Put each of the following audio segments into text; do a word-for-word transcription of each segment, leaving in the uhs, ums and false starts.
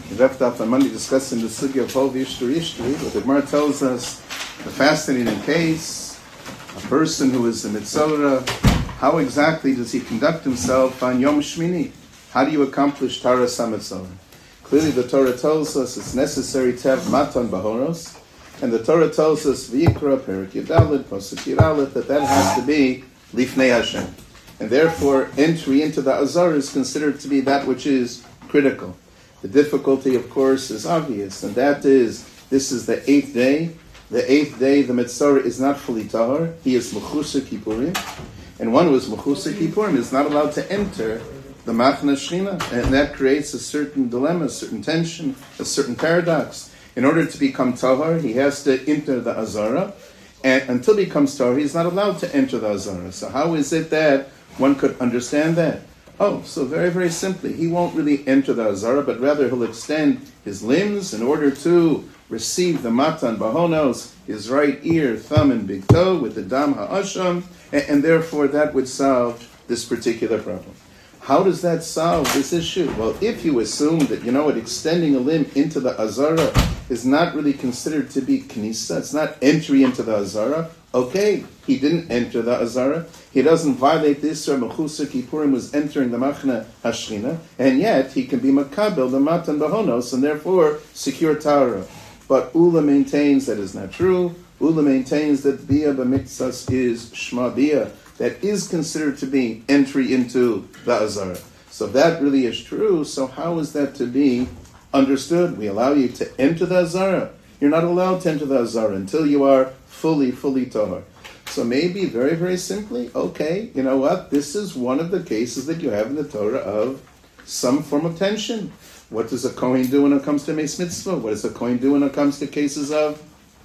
We left off on Monday discussing the sugya of Hol V'Ishtari Ishtari, but the Gemara tells us the fascinating case, a person who is a Mitzorah, how exactly does he conduct himself on Yom Shmini? How do you accomplish Taras HaMitzorah? Clearly the Torah tells us it's necessary to have Matan Bahoros, and the Torah tells us V'yikra, Perik Yudalid, Posuk Yiralit, that that has to be Lifnei Hashem. And therefore entry into the Azar is considered to be that which is critical. The difficulty, of course, is obvious, and that is, this is the eighth day. The eighth day, the Mitzorah is not fully tahor. He is Mechusar Kippurim. And one who is Mechusar Kippurim is not allowed to enter the Machna Shechina. And that creates a certain dilemma, a certain tension, a certain paradox. In order to become tahor, he has to enter the Azara. And until he becomes tahor, he's not allowed to enter the Azara. So how is it that one could understand that? Oh, so very, very simply, he won't really enter the Azara, but rather he'll extend his limbs in order to receive the Matan Bahonos, his right ear, thumb, and big toe with the Dam Ha'asham, and, and therefore that would solve this particular problem. How does that solve this issue? Well, if you assume that, you know what, extending a limb into the Azara is not really considered to be Knisa, it's not entry into the Azara, okay, he didn't enter the Azara, he doesn't violate this, or Mechusar Kippurim was entering the Machna Hashchina, and yet he can be Makabel, the Matan Bahonos, and therefore secure Tara. But Ula maintains that is not true. Ula maintains that Bia B'Mitzas is Shma Bia, that is considered to be entry into the Azara. So if that really is true, so how is that to be understood? We allow you to enter the Azara. You're not allowed to enter the Azara until you are fully, fully tahor. So maybe very, very simply, okay, you know what? This is one of the cases that you have in the Torah of some form of tension. What does a Kohen do when it comes to Meis Mitzvah? What does a Kohen do when it comes to cases of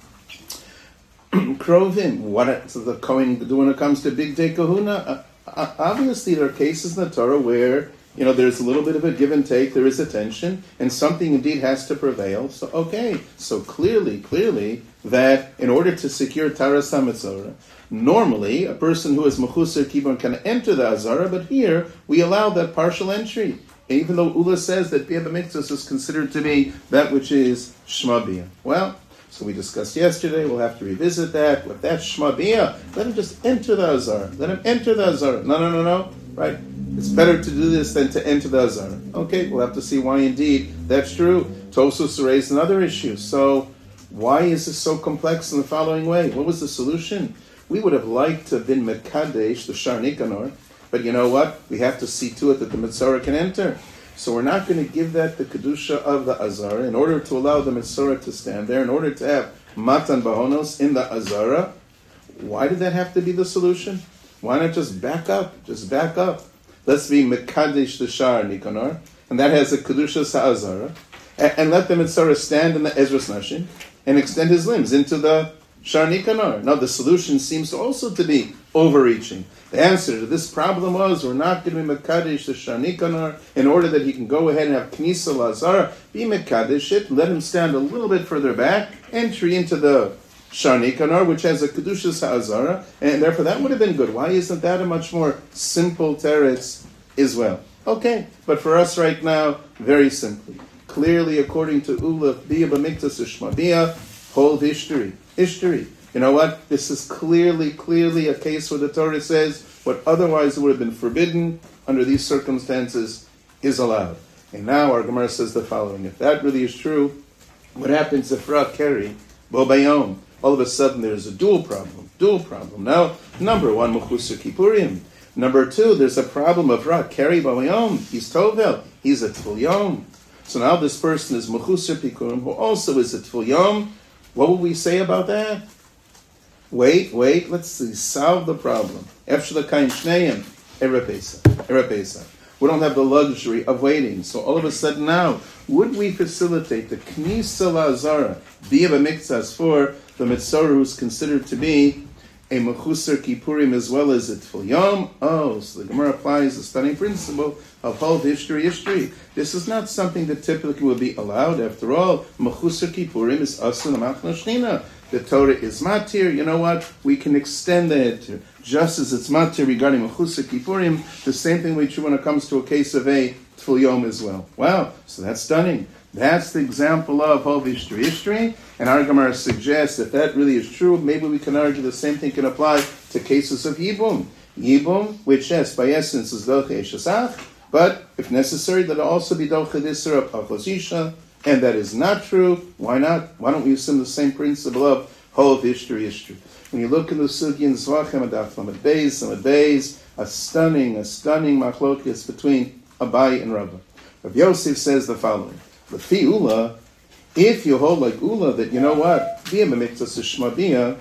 Krovim? What does the Kohen do when it comes to Big Day Kahuna? Uh, obviously, there are cases in the Torah where, you know, there's a little bit of a give and take, there is a tension, and something indeed has to prevail. So, okay, so clearly, clearly, that in order to secure Taras HaMitzorah, normally, a person who is Mechusar Kippurim can enter the Azara, but here, we allow that partial entry. Even though Ula says that Bia B'Mitzvos is considered to be that which is Shma Bia. Well, so we discussed yesterday, we'll have to revisit that. If that's Shma Bia, let him just enter the Azara. Let him enter the Azara. No, no, no, no. Right? It's better to do this than to enter the Azara. Okay, we'll have to see why indeed that's true. Tosus raised another issue. So, why is this so complex in the following way? What was the solution? We would have liked to have been Mekadesh, the Shar Nikanor, but you know what? We have to see to it that the Mitzorah can enter. So we're not going to give that the Kedusha of the Azara in order to allow the Mitzorah to stand there, in order to have Matan Bahonos in the Azara. Why did that have to be the solution? Why not just back up? Just back up. Let's be Mekadesh the Shar Nikanor, and that has a Kedusha Sa'azara, and, and let the Mitzorah stand in the Ezras Nashim and extend his limbs into the Shar Nikanor. Now the solution seems also to be overreaching. The answer to this problem was, we're not going to be Mekadesh the Shar Nikanor in order that he can go ahead and have Knisa Lazara, be Mekadesh it, let him stand a little bit further back, entry into the Shar Nikanor, which has a Kedusha Sa'azara, and therefore that would have been good. Why isn't that a much more simple teretz as well? Okay, but for us right now, very simply. Clearly, according to Ula, Bia B'Mitzvos is Shma Bia, Hol V'Ishtari. Ishtari. You know what? This is clearly, clearly a case where the Torah says what otherwise would have been forbidden under these circumstances is allowed. And now our Gemara says the following. If that really is true, what happens if Ra Keri, Bo Bayom? All of a sudden there's a dual problem. Dual problem. Now, number one, Mechusar Kippurim. Number two, there's a problem of Ra Keri Bo Bayom. He's Tovel. He's a Tvul Yom. So now this person is Mechusar Kippurim, who also is a Tvul Yom. What will we say about that? Wait, wait, let's see, solve the problem. Efshalakaim Shneim, Erepesa, Erepesa. We don't have the luxury of waiting. So all of a sudden now, would we facilitate the Knisa Lazara, Bia B'Mitzvos, for the Mitzorah who's considered to be a Mechusar Kippurim as well as a Tvul Yom? Oh, so the Gemara applies the stunning principle of Hol V'Ishtari Ishtari. This is not something that typically would be allowed. After all, Mechusar Kippurim is Asun Machna Shnina. the Torah is matir, you know what? We can extend the heter. Just as it's matir regarding Mechusar Kippurim, the same thing we true when it comes to a case of a Tful Yom as well. Wow, so that's stunning. That's the example of Hov Ishtri Ishtri, and our Gemara suggests if that really is true, maybe we can argue the same thing can apply to cases of Yibum. Yibum, which yes, by essence is Doche Eshasach, but if necessary, that also be Doche Disr of Achosisha, and that is not true. Why not? Why don't we assume the same principle of Hov Ishtri Ishtri? When you look in the Sugi in Zvachem, Adaf Lamed Beis, Lamed Beis, a stunning, a stunning machlokes between Abai and Rabbah. Rav Yosef says the following. Lefi Ula, if you hold like Ula that, you know what, Bia Memiktas Shmabia,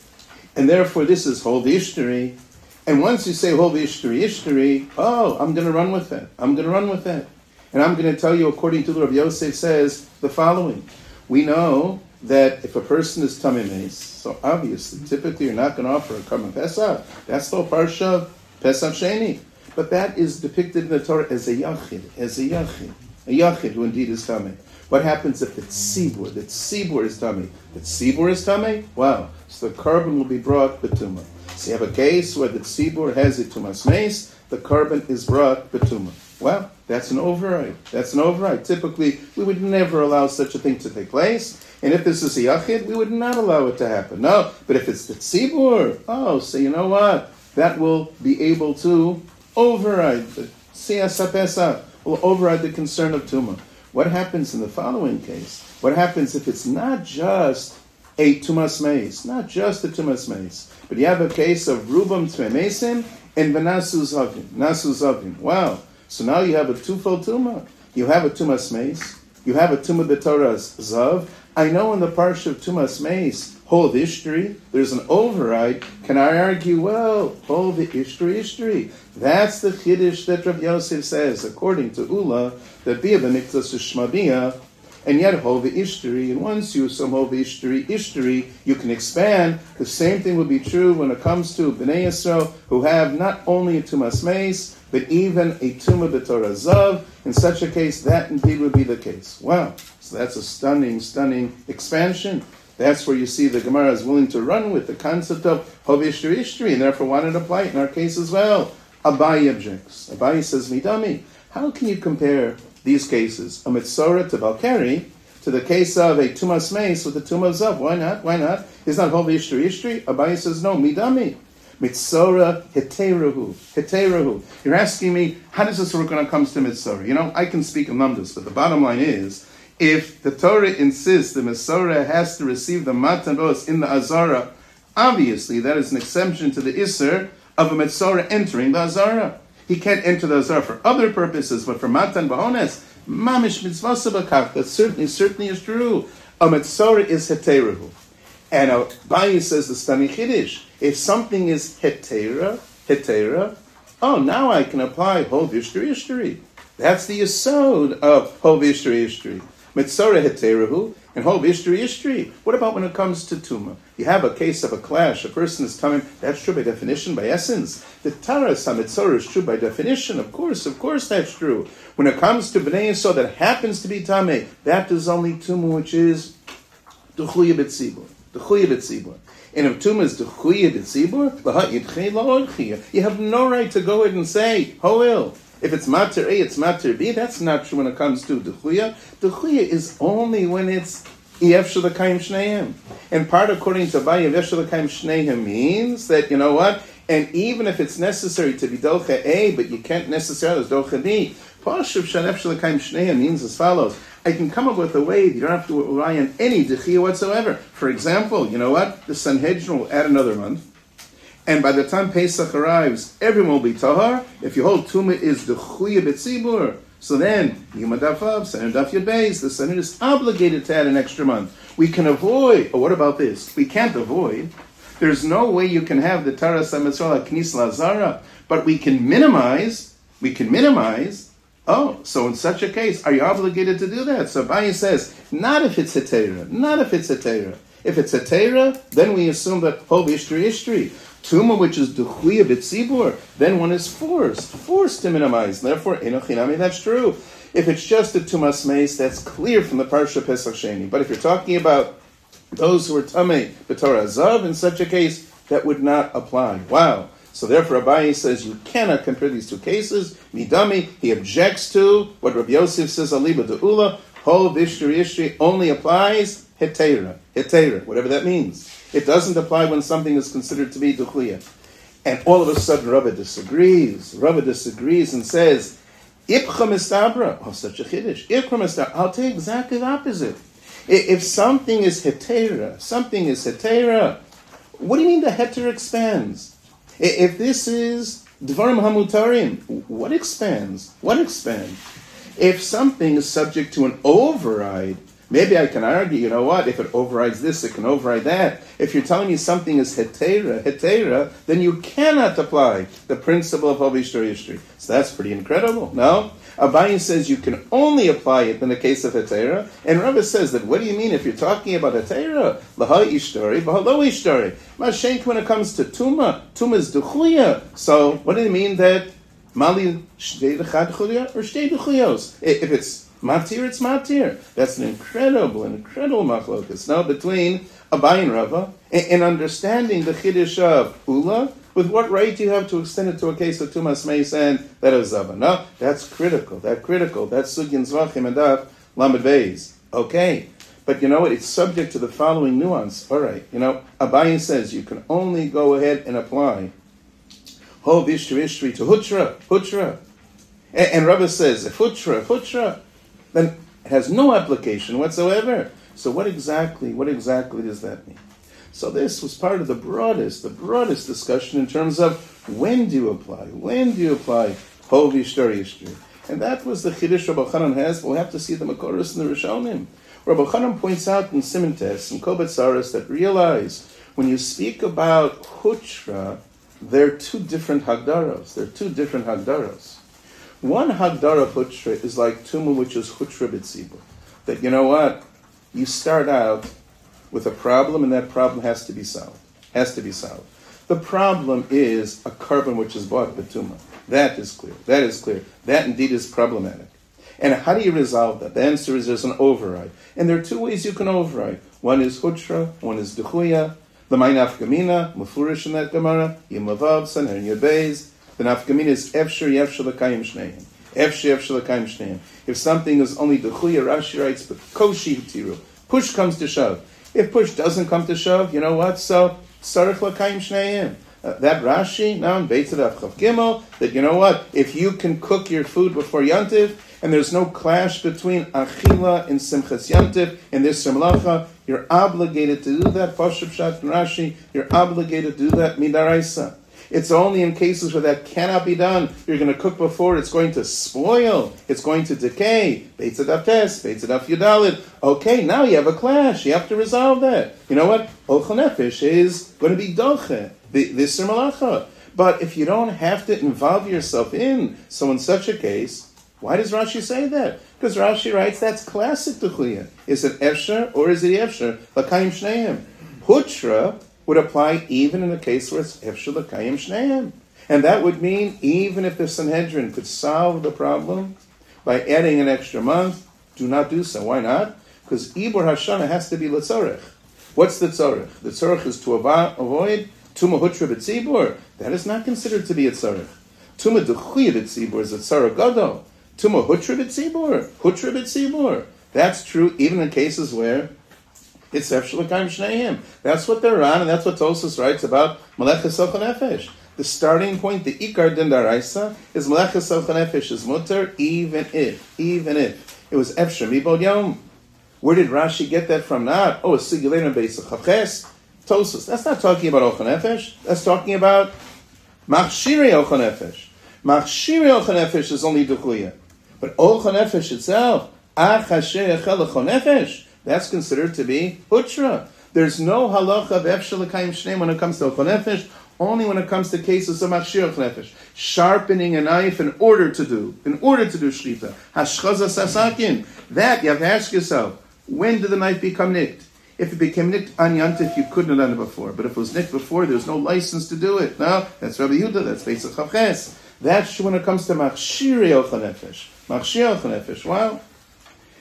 and therefore this is Hov Ishtri, and once you say Hov Ishtri Ishtri, oh, I'm going to run with that. I'm going to run with that. And I'm going to tell you, according to the Rav Yosef says, the following. We know that if a person is Tamei Meis, so obviously, typically you're not going to offer a Karban Pesach. That's the Parsha Pesach Sheni. But that is depicted in the Torah as a Yachid, as a Yachid. A Yachid who indeed is Tamei. What happens if it's Sibur? That Sibur is Tamei. That Sibur is Tamei? Wow. So the Karban will be brought B'tumah. So you have a case where the Sibur has a Tumas Meis, the Karban is brought B'tumah. Well, that's an override. That's an override. Typically, we would never allow such a thing to take place. And if this is a Yachid, we would not allow it to happen. No, but if it's the Tzibur, oh, so you know what? That will be able to override the Siyas HaPesach, will override the concern of Tumah. What happens in the following case? What happens if it's not just a Tumas Meis, not just a Tumas Meis, but you have a case of Rubam Tmei Meisim and Benasu Zavim, Nasu Zavim. Wow. So now you have a twofold Tumah. You have a Tumas Meis, you have a Tumah B'Torah's Zav. I know in the Parsha of Tumas Meis, Hov Ishtri, there's an override. Can I argue, well, Hov Ishtri Ishtri? That's the Chiddush that Rav Yosef says, according to Ula, that Bia B'Miktas Shmabia, and yet Hov Ishtri, and once you assume Hov Ishtri Ishtri, you can expand. The same thing would be true when it comes to Bnei Yisrael, who have not only a Tumas Meis, but even a Tumah B'Torah Zav. In such a case, that indeed would be the case. Wow. So that's a stunning, stunning expansion. That's where you see the Gemara is willing to run with the concept of Hov Ishtri Ishtri, and therefore wanted to apply it in our case as well. Abayi objects. Abayi says, Midami, how can you compare these cases, a Mitzorah to Balkari, to the case of a Tumas Meis with the Tumah Zav? Why not? Why not? Is not Hov Ishtri Ishtri? Abayi says, no, Midami. Mitzorah Heterahu. Heterahu. You're asking me, how does this work when it comes to Mitzorah? You know, I can speak in numbers, but the bottom line is, if the Torah insists the Mitzorah has to receive the Matan Bos in the Azara, obviously that is an exception to the Isser of a Mitzorah entering the Azara. He can't enter the Azara for other purposes, but for Matan Bahones, Mamish Mitzvah Bakach, that certainly, certainly is true. A Mitzorah is Heterahu. And Abayi says the stunning Chiddush. If something is hetera, hetera, oh, now I can apply Hov Ishtri Ishtri. That's the yesod of Hov Ishtri Ishtri. Mitzorah heterahu and Hov Ishtri Ishtri. What about when it comes to Tumah? You have a case of a clash. A person is coming. That's true by definition, by essence. The Taras HaMitzorah is true by definition. Of course, of course that's true. When it comes to Bnei Yisrael that happens to be Tameh, that is only Tumah, which is Duchuya B'tzibur. Duchuya B'tzibur. And if Tumah is Duchuya B'tzibur, you have no right to go ahead and say, Hoil. If it's Mater A, it's Mater B. That's not true when it comes to Duchuya. Duchuya is only when it's Yev Shalakayim Shneim. And part, according to Abayi, Yev Shalakayim Shneim means that, you know what, and even if it's necessary to be Docha A, but you can't necessarily Docha B, Pashuv Shalef Shalakayim Shneim means as follows. I can come up with a way that you don't have to rely on any Duchuya whatsoever. For example, you know what, the Sanhedrin will add another month. And by the time Pesach arrives, everyone will be tahar. If you hold Tumah is Duchuya B'tzibur, so then, Yom Daf Sanhedrin Daf Yud Beis, the Sanhedrin is obligated to add an extra month. We can avoid, or what about this? We can't avoid. There's no way you can have the Taras HaMitzorah Knis Lazara, but we can minimize, we can minimize. Oh, so in such a case, are you obligated to do that? So Abayi says, not if it's Hetera, not if it's Hetera. If it's Hetera, then we assume that Hov Ishtri Ishtri. Tumah, which is Duchuya B'tzibur, then one is forced, forced to minimize. Therefore, Enochinami, that's true. If it's just a Tumas Meis, that's clear from the Parsha Pesach Sheni. But if you're talking about those who were tamei b'Torah zav, in such a case, that would not apply. Wow. So therefore, Abaye says you cannot compare these two cases. Midami, he objects to what Rabbi Yosef says, aliba de'ula, ho vishtri ishri only applies hetera, hetera, whatever that means. It doesn't apply when something is considered to be duchliya. And all of a sudden, Rava disagrees. Rava disagrees and says, Ipcha mistabra. Oh, such a chiddush. Ipcha mistabra. I'll tell you exactly the opposite. If something is hetera, something is hetera, what do you mean the heter expands? If this is dvarim hamutarim, what expands? What expands? If something is subject to an override, maybe I can argue, you know what, if it overrides this, it can override that. If you're telling me something is hetera, hetera, then you cannot apply the principle of hovishtar yishtri. So that's pretty incredible, no? Abaye says you can only apply it in the case of hetera, and Rava says that, what do you mean if you're talking about hetera? Laha ishtari, v'halo ishtari. Mashenk, when it comes to tuma, tuma is duchuya. So what do you mean that mali shtei dechad duchuya or shtei duchuyos? If it's matir, it's matir. That's an incredible, incredible machlokas now between Abaye and Rava, in understanding the chiddush of ula. With what right do you have to extend it to a case of tumas meis and that of zava? No, that's critical. That's critical. That's sugyan zvachim and daf lamed beis. Okay, but you know what? It's subject to the following nuance. All right, you know, Abaye says you can only go ahead and apply ho vishri vishri to hutra, hutra, and, and Rava says if hutra, hutra, then it has no application whatsoever. So what exactly, what exactly does that mean? So this was part of the broadest, the broadest discussion in terms of when do you apply, when do you apply ho v'ishtar yishtri. And that was the chiddush Rabbi Chanan has, but we'll have to see the Makoros and the Rishonim. Rabbi Chanan points out in Siman Tes and Kobat Saras that realize when you speak about hutra, there are two different hagdaros. There are two different hagdaros. One hagdara of hutra is like tuma, which is hutra b'tzibur. That, you know what, you start out with a problem, and that problem has to be solved. Has to be solved. The problem is a carbon which is bought betuma. That is clear. That is clear. That indeed is problematic. And how do you resolve that? The answer is there's an override. And there are two ways you can override. One is hutra, one is duchuya. The main nafkamina, mufurish in that gemara, yimavav, sanher yabez. The nafkamina is efshir yefshir l'kayim shneim. Efshir yefshir l'kayim shneim. If something is only duchuya, Rashi writes, but koshi hitiru. Push comes to shove. If push doesn't come to shove, you know what? So, sarich l'kayim shneim. Uh, that Rashi, now in Beit Tzadaf Chav Gimel, that you know what? If you can cook your food before Yantiv, and there's no clash between Achila and Simchas Yantiv in this Simlacha, you're obligated to do that. Pashup Pshat and Rashi, you're obligated to do that Midaraisa. It's only in cases where that cannot be done. You're going to cook before, it's going to spoil, it's going to decay. Beit Tzadaf Tes, Beit Tzadaf Yudalid. Okay, now you have a clash. You have to resolve that. You know what? Ochel Nefesh is going to be doche, this Malacha. But if you don't have to involve yourself in, so in such a case, why does Rashi say that? Because Rashi writes that's classic Duchliya. Is it Efsher or is it Efsher? L'kayim Shneim. Hutra would apply even in a case where it's Efsher L'kayim Shneim. And that would mean even if the Sanhedrin could solve the problem by adding an extra month, do not do so. Why not? Because Ibur Hashana has to be L'tzorech. What's the Tzorech? The Tzorech is to avoid Tuma Hutra B'tzibur. That is not considered to be a Tzorech. Tuma D'chuya B'tzibur is a Tzorech Gadol. Tuma Hutra B'tzibur. Hutra B'tzibur. That's true even in cases where it's Efshel L'kayim Shneim. That's what they're on, and that's what Tosfos writes about Melechas Ochel Nefesh. The starting point, the Ikar Din Daraisa, is Melechas Ochel Nefesh is mutter, even if, even if it was Efshel Mibod Yom. Where did Rashi get that from? Not, oh, it's Sigilin Beis Chavches. Tosfos. That's not talking about Ochel Nefesh. That's talking about Machshiri Ochel Nefesh. Machshiri Ochel Nefesh is only Duchuya. But Ochel Nefesh itself, Ach Hasher Echel Ochel Nefesh, that's considered to be Hutra. There's no halacha of Efshel L'kayim Shneim when it comes to Ochel Nefesh, only when it comes to cases of Machshir Ochel Nefesh. Sharpening a knife in order to do, in order to do Shlita. Hashchaza Sasakin. That, you have to ask yourself, when did the knife become nicked? If it became nicked on Yantif, you couldn't have done it before. But if it was nicked before, there's no license to do it. No, that's Rabbi Yehuda, that's Beis Chavches. That's when it comes to Machshir Ochel Nefesh. Machshir Ochel Nefesh. Wow.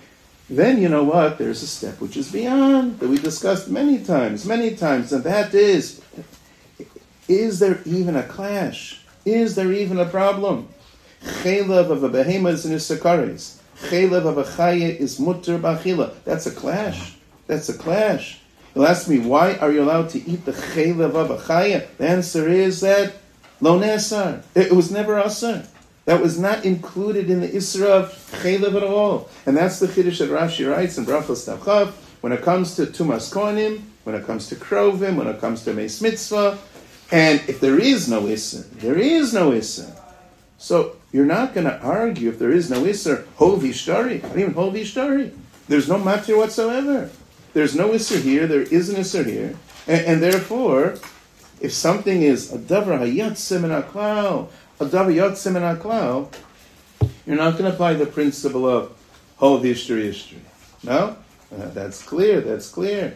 Then you know what? There's a step which is beyond, that we discussed many times, many times, and that is, is there even a clash? Is there even a problem? Chelev of a behemoth is in his sakaris. Chelev of a chaya is mutter b'achila. That's a clash. That's a clash. You'll ask me, why are you allowed to eat the chelev of a chaya? The answer is that lo nesar. It was never asar. That was not included in the Isra of Chelev at all. And that's the Chiddush that Rashi writes in Brachos Tavchav, when it comes to Tumas Kohanim, when it comes to Krovim, when it comes to Meis Mitzvah. And if there is no Isra, there is no Isra. So you're not going to argue if there is no Isra, Hov Ishtari, not even Hov Ishtari. There's no matter whatsoever. There's no Isra here, there is an Isra here. And, and therefore, if something is a Davar Hayatzim in Aklal, a Davar Yatzim in Aklal, you're not going to apply the principle of Hov Ishtari Ishtari. No? Uh, that's clear, that's clear.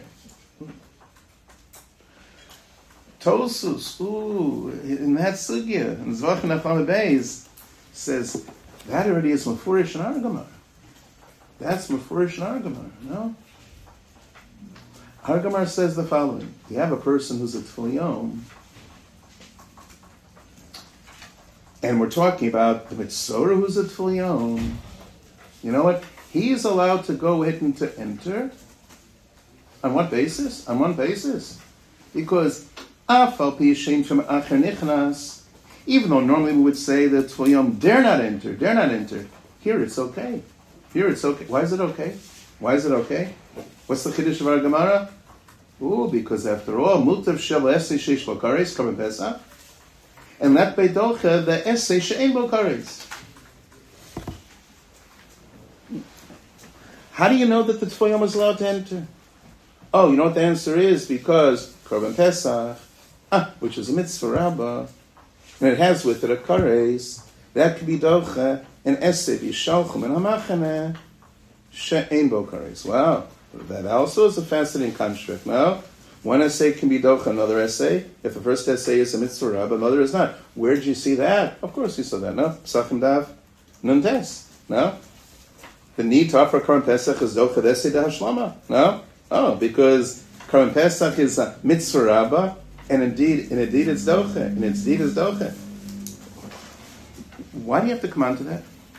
Tosus, ooh, in that sugya, in Zvachan Acham Beis, says, that already is Mefurish and Argamar. That's Mefurish and Argamar, no? Argamar says the following. You have a person who's a Tfiliyom, and we're talking about the Mitzorah who's a Tfiliyom. You know what? He's allowed to go ahead and to enter. On what basis? On what basis? Because Afal pi shem from acher nichnas, even though normally we would say that Tfiliyom dare not enter, dare not enter. Here it's okay. Here it's okay. Why is it okay? Why is it okay? What's the Chiddush of our Gemara? Ooh, because after all, mutav shel esei sheish bo kares karim Pesach, and let beidocha the esei she'ein bo kares. How do you know that the Tfiliyom is allowed to enter? Oh, you know what the answer is? Because Korban Pesach, ah, which is a mitzvah rabbah, and it has with it a kares, that can be docha, and esei v'yishalchum and hamachaneh she'ein bo kares. Wow. That also is a fascinating construct. Now, one essay can be docha, another essay. If the first essay is a mitzvah rabbah, another is not. Where did you see that? Of course you saw that. No, Pesachim Dav Nuntes. No, the need to offer Korban Pesach is docha essay de hashlama. No, oh, because Korban Pesach is a mitzvah rabbah, and indeed, and indeed it's docha, and indeed it's docha. Why do you have to come on to that?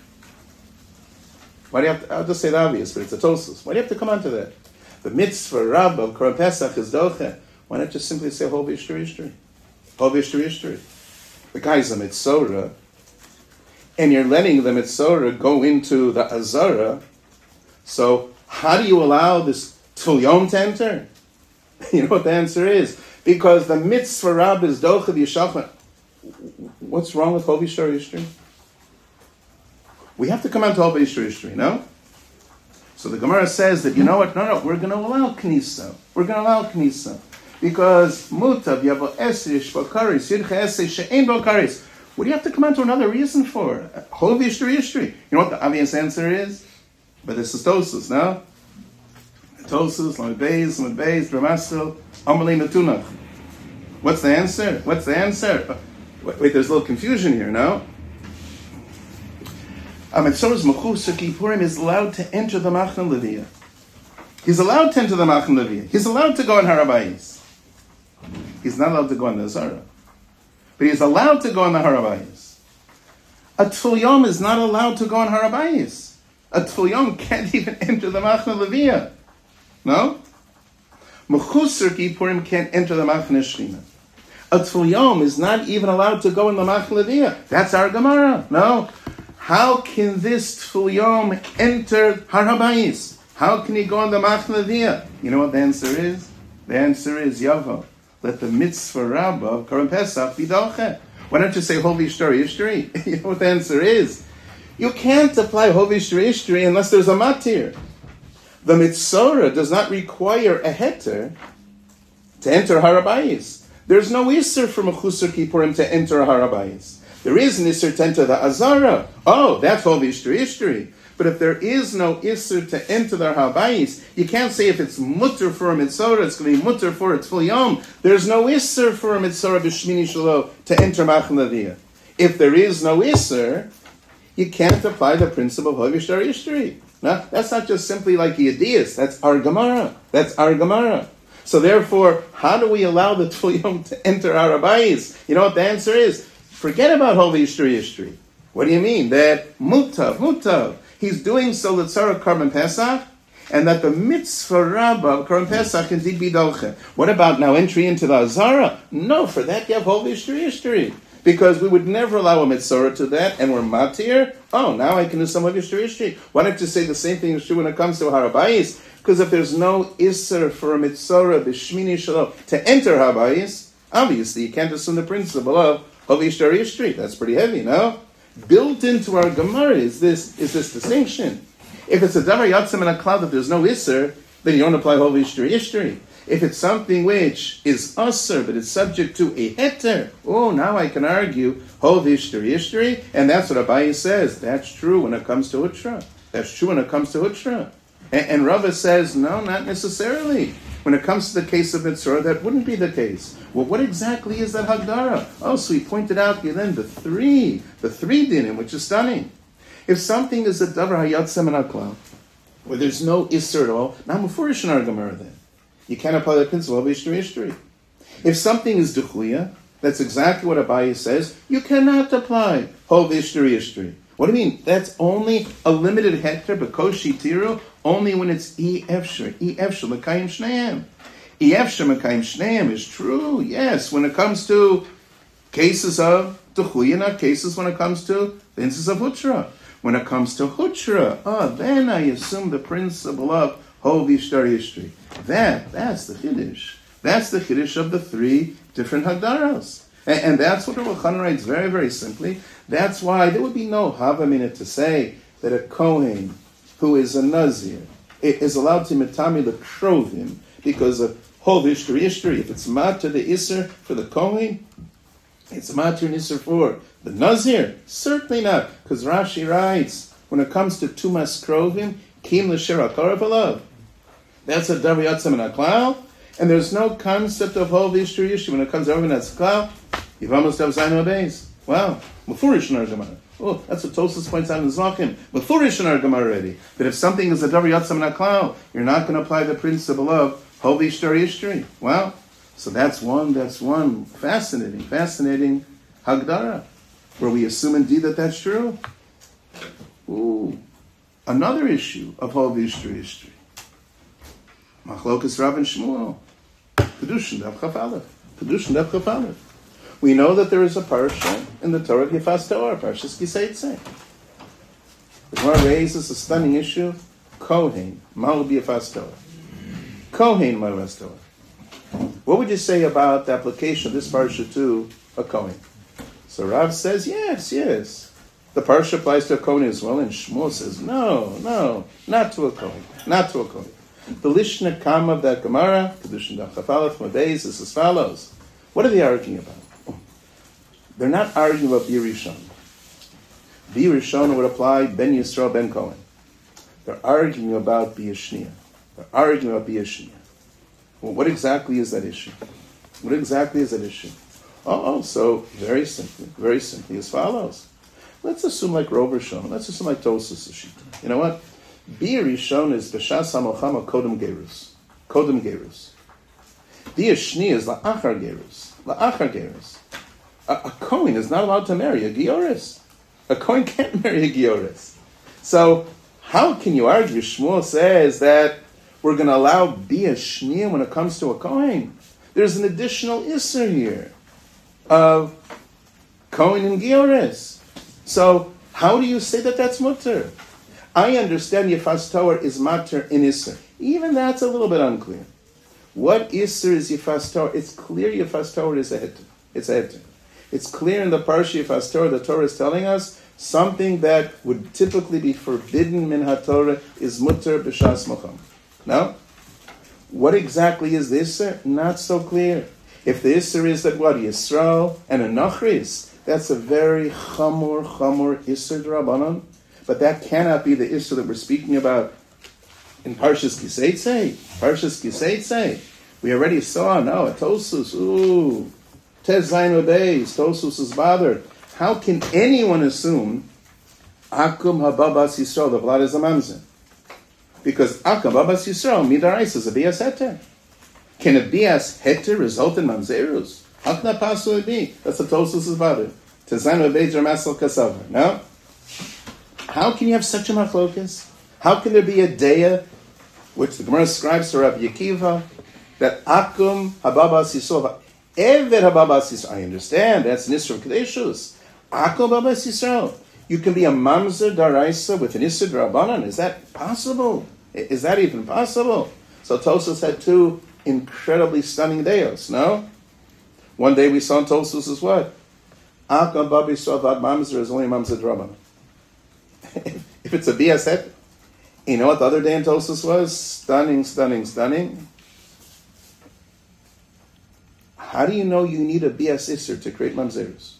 Why do you have to, I'll just say the obvious, but it's a tosus. Why do you have to come on to that? The mitzvah rabbah of Korban Pesach is docha. Why not just simply say Hov Ishtari Ishtari? Hov Ishtari Ishtari. The guy's a mitzorah, and you're letting the mitzorah go into the azara. So how do you allow this Tfiliyom to enter? You know what the answer is? Because the mitzvah rabbah is docha v'yishalchum. What's wrong with Hov Ishtari Ishtari? We have to come on to Hov Ishtari Ishtari, no? So the Gemara says that, you know what, no, no, we're going to allow Knisa. We're going to allow Knisa. Because Mutav Yavo Esish Bokaris, Yidcha Esish She'ein Bokaris. What do you have to come on to another reason for? Hov Ishtari Ishtari. You know what the obvious answer is? But this is Tosus, no? Tosus, Lamed Beis, Lamed Beis, Dramastil, Amalei Metunach. What's the answer? What's the answer? Wait, wait, there's a little confusion here, no? A Mitzorah's Mechusar Kippurim is allowed to enter the Machna Leviyah. He's allowed to enter the Machna Leviyah. He's allowed to go on Harabayis. He's not allowed to go on the Azara. But he's allowed to go on the Harabayis. A Tfiliyom is not allowed to go on Harabayis. A Tfiliyom can't even enter the Machna Leviyah. No? Mechusar Kippurim can't enter the Machna Shechina. A Tfiliyom is not even allowed to go in the Machna Leviyah. That's our Gemara. No? How can this Tfiliyom enter Har HaBayis? How can he go on the Machna Leviyah? You know what the answer is? The answer is Yavo. Let the mitzvah rabbah of Korban Pesach be docha. Why don't you say Hov Ishtari Ishtari? You know what the answer is? You can't apply Hov Ishtari Ishtari unless there's a matir. The mitzorah does not require a heter to enter Har HaBayis. There's no iser for Mechusar Kippurim to enter Har HaBayis. There is an Isser to enter the Azara. Oh, that's Hov Ishtari Ishtari. But if there is no Isser to enter the Habayis, you can't say if it's mutter for a Mitzorah, it's going to be mutter for a Tfiliyom. There's no Isser for a Mitzorah b'Shmini Shalo to enter Machna Leviyah. If there is no Isser, you can't apply the principle of Hov Ishtari Ishtari. No, that's not just simply like the Yedias. That's our Gemara. That's our Gemara. So therefore, how do we allow the Tulyom to enter our Abayis? You know what the answer is? Forget about Holy Yishtri Yishtri. What do you mean? That Mutav, Mutav. He's doing so L'tzara Karban Pesach, and that the mitzvah rabbah of Karban Pesach indeed be dolche. What about now entry into the Azara? No, for that you have Holy Yishtri Yishtri. Because we would never allow a mitzvah to that, and we're matir. Oh, now I can do some of Yishtri Yishtri. Why don't you say the same thing is true when it comes to Harabayis? Because if there's no isser for a mitzvah b'shmini shalom to enter Habayis, obviously you can't assume the principle of Holy Yishtri Yishtri. That's pretty heavy, no? Built into our Gemara is this is this distinction. If it's a davar yatzim and a cloud that there's no isser, then you don't apply Holy Yishtri Yishtri. If it's something which is usser, but it's subject to a heter, oh, now I can argue Holy Yishtri Yishtri, and that's what Abaye says. That's true when it comes to Hutra. That's true when it comes to Hutra. And, and Rava says, no, not necessarily. When it comes to the case of Mitzvah, that wouldn't be the case. Well, what exactly is that Hagdara? Oh, so he pointed out here then the three, the three dinim, which is stunning. If something is a davar hayatzem and aklal, where there's no isser at all, now mufurish in our Gemara then. You can't apply the principle of Yishtri Yishtri. If something is duchliya, that's exactly what Abaye says, you cannot apply Hov Yishtri Yishtri. What do you mean? That's only a limited hector, Bekoshi Tiru, only when it's E Efshir. E Efshir, Mekayim Shneim. E Efshir, Mekayim Shneim is true, yes, when it comes to cases of duchliya, not cases when it comes to the instance of Hutra. When it comes to Hutra, oh, then I assume the principle of Hov Yishtri Yishtri. That, that's the Chiddush. That's the Chiddush of the three different Hagdaros. And, and that's what Rav Chanan writes very, very simply. That's why there would be no Hava minute to say that a Kohen who is a Nazir is allowed to mitami the Krovim because of Hov Yishtri Yishtri. If it's matter the Isser for the Kohen, it's matter and Isser for the Nazir. Certainly not. Because Rashi writes, when it comes to Tumas Krovim, Kim l'sher ha'korav alav. That's a davar yatzem and a klal, and there's no concept of Hov Yishtri Yishtri when it comes to everything that's klal. You've almost have zayin obeys. Wow, mufurish in our Gemara. Oh, that's what Tosfos points out in Zvachim. Mufurish in our Gemara already. But if something is a davar yatzem and a klal, you're not going to apply the principle of Hov Yishtri Yishtri. Wow, so that's one. That's one fascinating, fascinating hagdara, where we assume indeed that that's true. Ooh, another issue of Hov Yishtri Yishtri. Machlokas Rav and Shmuel. Kedushin Dav Chaf Aleph. Kedushin Dav Chaf Aleph. We know that there is a parsha in the Torah Yefas Torah, Parshas Kiseitze. The Gemara raises a stunning issue. Kohen, Ma'u B'Yefas Torah. Kohen, Ma'u Torah. What would you say about the application of this parsha to a Kohen? So Rav says, yes, yes. The parsha applies to a Kohen as well, and Shmuel says, no, no, not to a Kohen, not to a Kohen. The Lishna Kam of that Gemara, Kedushin Daf Chaf Aleph Modeis, is as follows. What are they arguing about? They're not arguing about B'Rishon. B'Rishon would apply Ben Yisrael Ben Kohen. They're arguing about B'Yishniya. They're arguing about B'Yishniya. Well, what exactly is that issue? What exactly is that issue? Oh, oh so very simply, very simply as follows. Let's assume like Rov Rishon. Let's assume like Tosfos Shita. You know what? B'Rishon is B'Shas HaMelchama Kodem Gerus. Kodem Gerus. B'Yishniya is La'achar Gerus. La'achar Gerus. A, a Kohen is not allowed to marry a Gioris. A Kohen can't marry a Gioris. So, how can you argue? Shmuel says that we're going to allow B'Yishniya when it comes to a Kohen. There's an additional Isser here of Kohen and Gioris. So, how do you say that that's mutter? I understand Yefas Torah is matter in Isser. Even that's a little bit unclear. What Isser is Yefas Torah? It's clear Yefas Torah is a heter. It's a heter. It's clear in the Parsha Yefas Torah, the Torah is telling us something that would typically be forbidden min HaTorah is mutter b'shas mocham. No? What exactly is the Isser? Not so clear. If the Isser is that what? Yisrael and a Nachris, that's a very chamor, chamor Isser d'Rabbanan. But that cannot be the issue that we're speaking about in Parshas Kiseitze. Parshas Kiseitze. We already saw, no, a Tosfos, ooh, Tez Zayin Obeis, Tosfos is bothered. How can anyone assume Akum Hababas Yisrael, the blood is a mamzer? Because Akum Babas Yisrael Midaraisa is a bias heter. Can a bias heter result in mamzerus? How can that possibly be? That's what Tosfos is about it. Tezanu Beidzer Masal Kasavar. No? How can you have such a machlokas? How can there be a deya, which the Gemara ascribes to Rabbi Yekiva, that Akum Hababas Yisrael, Eved Hababas Yisrael. I understand, that's Nisr of Kadeshus. Akum Hababas Yisrael. You can be a mamzer daraisa with an Isser Drabanan. Is that possible? Is that even possible? So Tosfos had two incredibly stunning deos, no? One day we saw in Tosfos is what? Akum Hababas Yisrael Vad mamzer is only mamzer Drabanan. If it's a B S heter. You know what the other day in Tosfos was? Stunning, stunning, stunning. How do you know you need a B S Isser to create mamzerus?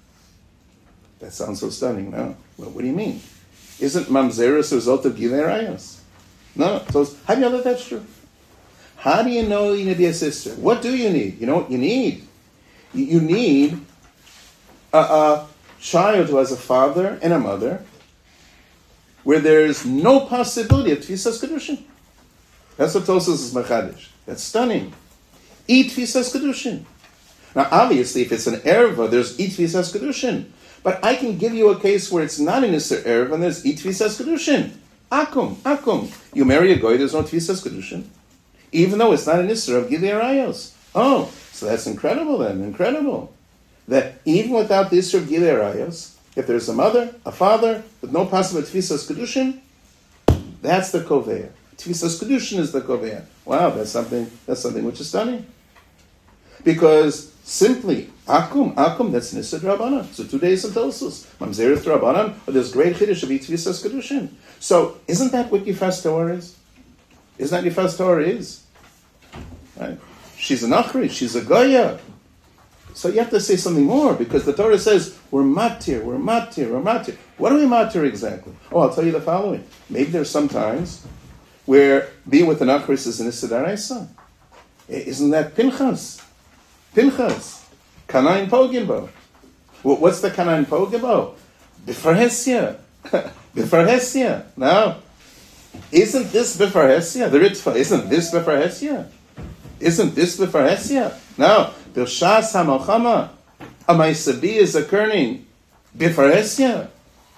That sounds so stunning, no? Well, what do you mean? Isn't mamzerus a result of gilei arayos? No. So how do you know that that's true? How do you know you need a B S Isser? What do you need? You know what you need? You, you need a, a child who has a father and a mother where there's no possibility of Tfisas Kedushin. That's what Tosfos is machadish. That's stunning. Eat Tfisas Kedushin. Now, obviously, if it's an erva, there's Eat Tfisas Kedushin. But I can give you a case where it's not an Isser erva and there's Eat Tfisas Kedushin. Akum, akum. You marry a goy, there's no Tfisas Kedushin. Even though it's not an Isser of Gilei Arayos. Oh, so that's incredible then, incredible. That even without the Isser of Gilei Arayos, if there's a mother, a father, with no possible Tfisas Kedushin, that's the Koveya. Tfisas Kedushin is the Koveya. Wow, that's something, that's something which is stunning. Because simply, Akum, Akum, that's Nisad Rabbanan. So two days of Tosfos. Mamzereth Rabbanan, or there's great Chiddush of Tfisas Kedushin. So isn't that what Yifas Torah is? Isn't that Yifas Torah is? Right? She's a Nachri, she's a Goya. So you have to say something more, because the Torah says, we're matir, we're matir, we're matir. What are we matir exactly? Oh, I'll tell you the following. Maybe there's some times where being with an Achris is an Isser Daraisa. Isn't that Pinchas? Pinchas. Kanain Pogimbo. What's the Kanain Pogimbo? Bifarhesia. Bifarhesia. No. Isn't this Bifarhesia? The Ritva, isn't this Bifarhesia? Isn't this Bifarhesia? No. Bilshas HaMalchama, a Maisabi is occurring Bifaresia.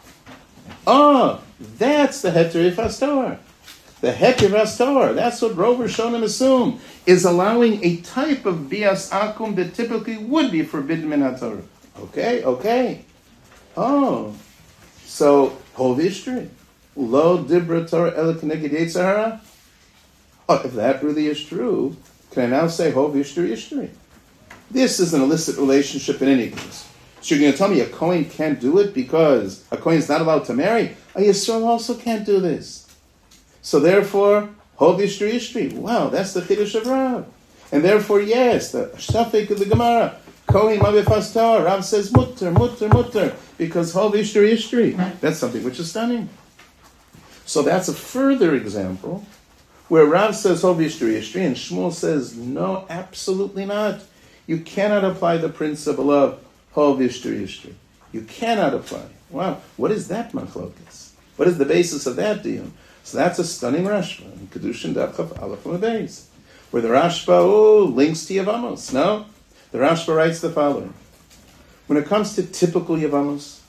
Oh, that's the Heter Yifas Torah. The Heter Yifas Torah, that's what Rover Shonim assume, is allowing a type of Bias Akum that typically would be forbidden in HaTorah. Okay, okay. Oh, so, whole history. Lo Dibra Torah Ela Keneged Yetzirah. Oh, if that really is true, can I now say whole history, history? This is an illicit relationship in any case. So you're going to tell me a Kohen can't do it because a Kohen is not allowed to marry? A Yisrael also can't do this. So therefore, Hov Yishtri Yishtri. Wow, that's the Chiddush of Rav. And therefore, yes, the Shtafik of the Gemara, Kohen Mabifas Torah, Rav says mutter, mutter, mutter, because Hov Yishtri Yishtri. That's something which is stunning. So that's a further example where Rav says Hov Yishtri Yishtri and Shmuel says, no, absolutely not. You cannot apply the principle of Hov Yishtri Yishtri. You cannot apply. Wow, what is that machlokas? What is the basis of that deal? So that's a stunning Rashba in Kedushin Daf Chaf Aleph Beis, where the Rashba oh, links to Yavamos. No, the Rashba writes the following: when it comes to typical Yavamos,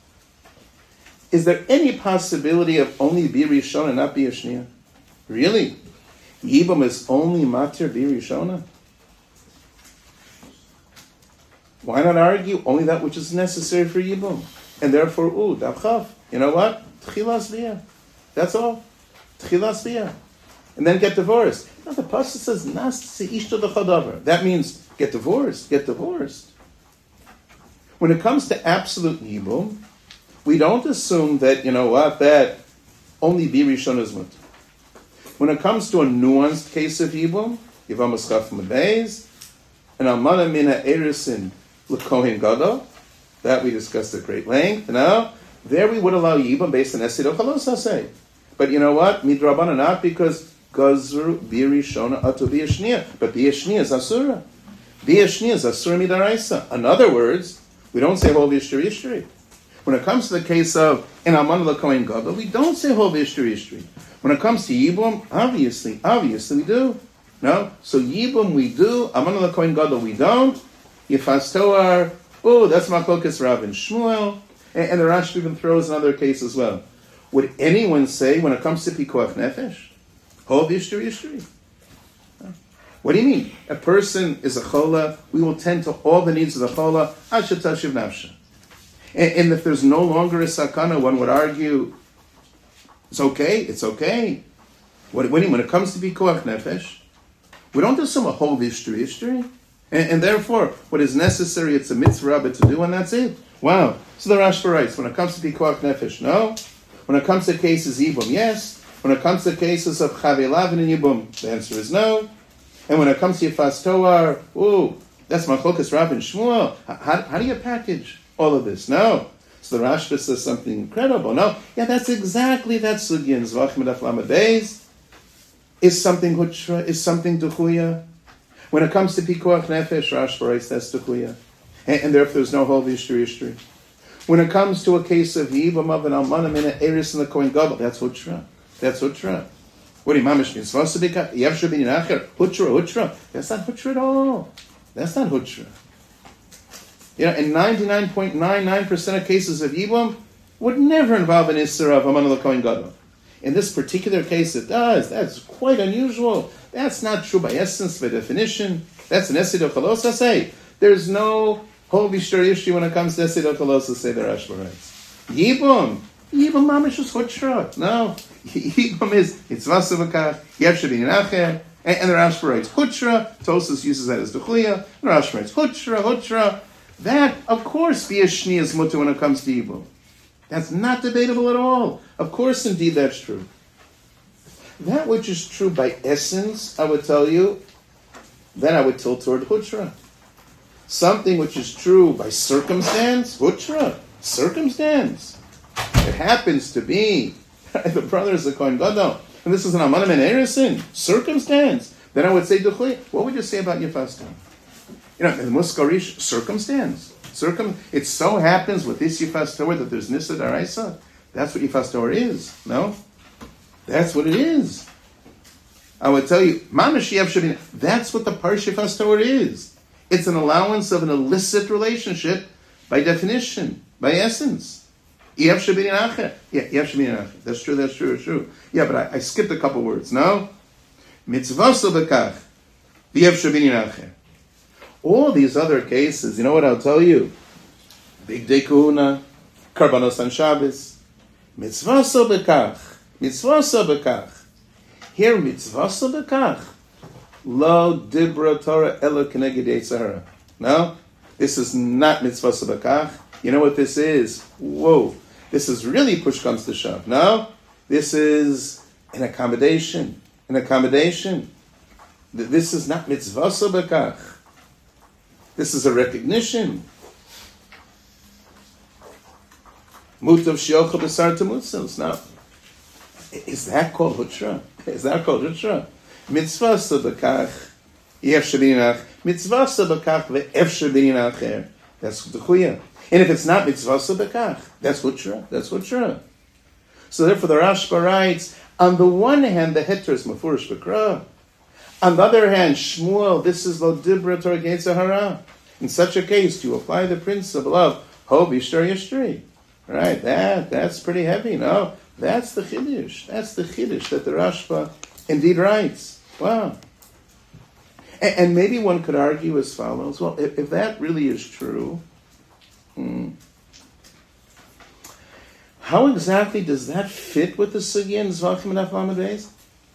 is there any possibility of only Bir Rishon and not Bir Shnia? Really, Yibam is only Matir Bir Rishona? Why not argue only that which is necessary for Yibum? And therefore, ooh, Dabchav. You know what? Tchilas Biyah. That's all. Tchilas Biyah. And then get divorced. Now the pasuk says, Nas Seishto D'Chadavar. That means get divorced. Get divorced. When it comes to absolute Yibum, we don't assume that, you know what, that only Birishon is mutter. When it comes to a nuanced case of Yibum, Yivam Eschaf Mebeis, and Almana Mina Erisin L'Kohen Gadol, that we discussed at great length. Now, there we would allow Yibam based on Esid Ochalos, say. But you know what? Midrabana, not because Gazru Birishona Atu Biyashnia, but Biyashnia is Asura. Biyashnia is Asura Midaraisa. In other words, we don't say Hov Yishtri Yishtri. When it comes to the case of in Almana L'Kohen Gadol, we don't say Hov Yishtri Yishtri. When it comes to Yibum, obviously, obviously we do. No? So Yibum we do, Aman al Kohen Gadol we don't. Yifas Toar, oh, that's Machlokas Rav and Shmuel. And, and the Rashi even throws another case as well. Would anyone say, when it comes to Pikuach Nefesh, Hov Yishturi Yishturi? What do you mean? A person is a chola, we will tend to all the needs of the chola, Asher Tashiv Nafsha. And, and if there's no longer a sakana, one would argue, it's okay, it's okay. What, when, when it comes to Pikuach Nefesh, we don't assume a whole Yishturi Yishturi. And, and therefore, what is necessary, it's a mitzvah rabbi to do, and that's it. Wow. So the Rashba writes, when it comes to Pikuach Nefesh, no. When it comes to cases Yibum, yes. When it comes to cases of Chavelavin and Yibum, the answer is no. And when it comes to Yifas Toar, ooh, that's Machlokas Rav and Shmuel. How, how do you package all of this? No. So the Rashba says something incredible. No. Yeah, that's exactly that sugya in Zvachim Daf Lamed Beis. Is something Hutra, is something Duchuya. When it comes to Pikuach Nefesh, Rashba writes that's Duchuya. And, and therefore there's no whole Yishturi Yishturi. When it comes to a case of Yibam of an Almanah Min Eris and the Kohen Gadol, that's Hutra. That's Hutra. What do you mamish mean? Svasabika, Yavsha bin Acher, Hutra, Hutra. That's not Hutra at all. That's not Hutra. You know, in ninety-nine point nine nine percent of cases of Yibam, would never involve an Isser of Aman al Kohen Gadol. In this particular case, it does. That's quite unusual. That's not true by essence, by definition. That's an Esid of Chalosa say. There's no whole Bishtar issue when it comes to Esid of Chalosa say the Rashba writes. Yibam. Yibam mamish is Hutra. No. Yibam is, it's Vasavakach, Yevshabin Acher, and the Rashba writes Hutra. Tosas uses that as Duchliya. And the Rashba writes Hutra, Hutra. That, of course, be a Shni is Mutter when it comes to Yibam. That's not debatable at all. Of course, indeed, that's true. That which is true by essence, I would tell you, then I would tilt toward Hutra. Something which is true by circumstance, Hutra, circumstance. It happens to be the brother is a Kohen Gadol, and this is an Almanah Min Erisin, circumstance. Then I would say Duchli. What would you say about Yifas Toar? You know, the Muskarish, circumstance. Circum. It so happens with this Yifas Toar that there's Nisa Daraisa. That's what Yifas Toar is. No? That's what it is. I would tell you, Mamash Yev Shabin, that's what the Parsha Yifas Toar is. It's an allowance of an illicit relationship by definition, by essence. Yev Shabin Acher. Yeah, Yev Shabin Acher. That's true, that's true, that's true. Yeah, but I, I skipped a couple words. No? Mitzvaso Bekach. Yev Shabin Acher. All these other cases, you know what I'll tell you? Big Day Kahuna, Karbanos on Shabbos, Mitzvaso Bekach, Mitzvaso Bekach. Here, Mitzvaso Bekach, Lo Dibra Torah Elo Keneged Yitzhara. No? This is not Mitzvaso Bekach. You know what this is? Whoa. This is really push comes to shove. No? This is an accommodation. An accommodation. This is not Mitzvaso Bekach. This is a recognition. Mutav shiocha b'sar temutzos. Now, is that called hutra? Is that called hutra? Mitzvah sabakach yef shabinach. Mitzvah sabakach ve'ef shabinacher. That's the chuya. And if it's not mitzvah sabakach, that's hutra. That's hutra. So therefore, the Rashba writes: on the one hand, the heter is mafurish b'kra. On the other hand, Shmuel, this is lo dibra Torah Sahara. In such a case, you apply the principle of ho bishtar yishtri. Right? That that's pretty heavy. No, that's the chiddush. That's the chiddush that the Rashba indeed writes. Wow. And, and maybe one could argue as follows: well, if, if that really is true, hmm, how exactly does that fit with the sugya in Zvachim Daf Lamed Beis?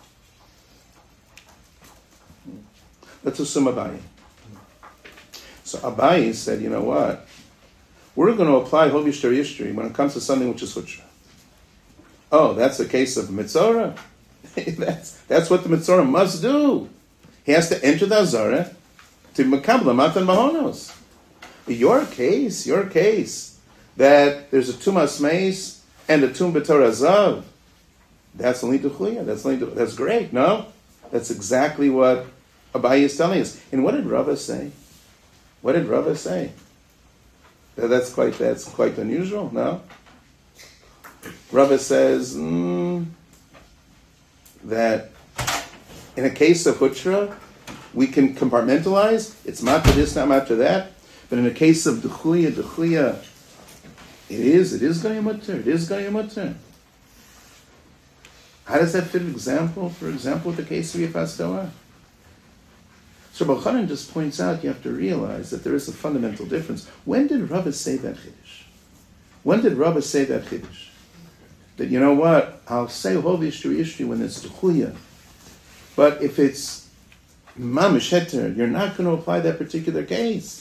Let's assume Abaye. So Abaye said, you know what? We're going to apply Hov Yishtar Yishtri when it comes to something which is Hutra. Oh, that's the case of Mitzorah. that's, that's what the Mitzorah must do. He has to enter the Azara to Makabla Matan Mahonos. Your case, your case, that there's a Tumas Meis and a Tum B'Torah Zav, that's only Duchliya. That's only that's great, no? That's exactly what Abaye is telling us. And what did Rava say? What did Rava say? That that's quite that's quite unusual, no? Rava says, mm, that in a case of hutra, we can compartmentalize. It's matter this, not matter that. But in a case of duchuya, duchuya, it is, it is gaya mutter, it is gaya mutter. How does that fit an example, for example, with the case of Yifas Toar? So Baruch Hanan just points out you have to realize that there is a fundamental difference. When did Rabbah say that chiddush? When did Rabbah say that chiddush? That, you know what, I'll say hov yishtri yishtri when it's duchuya. But if it's mamish heter, you're not going to apply that particular case.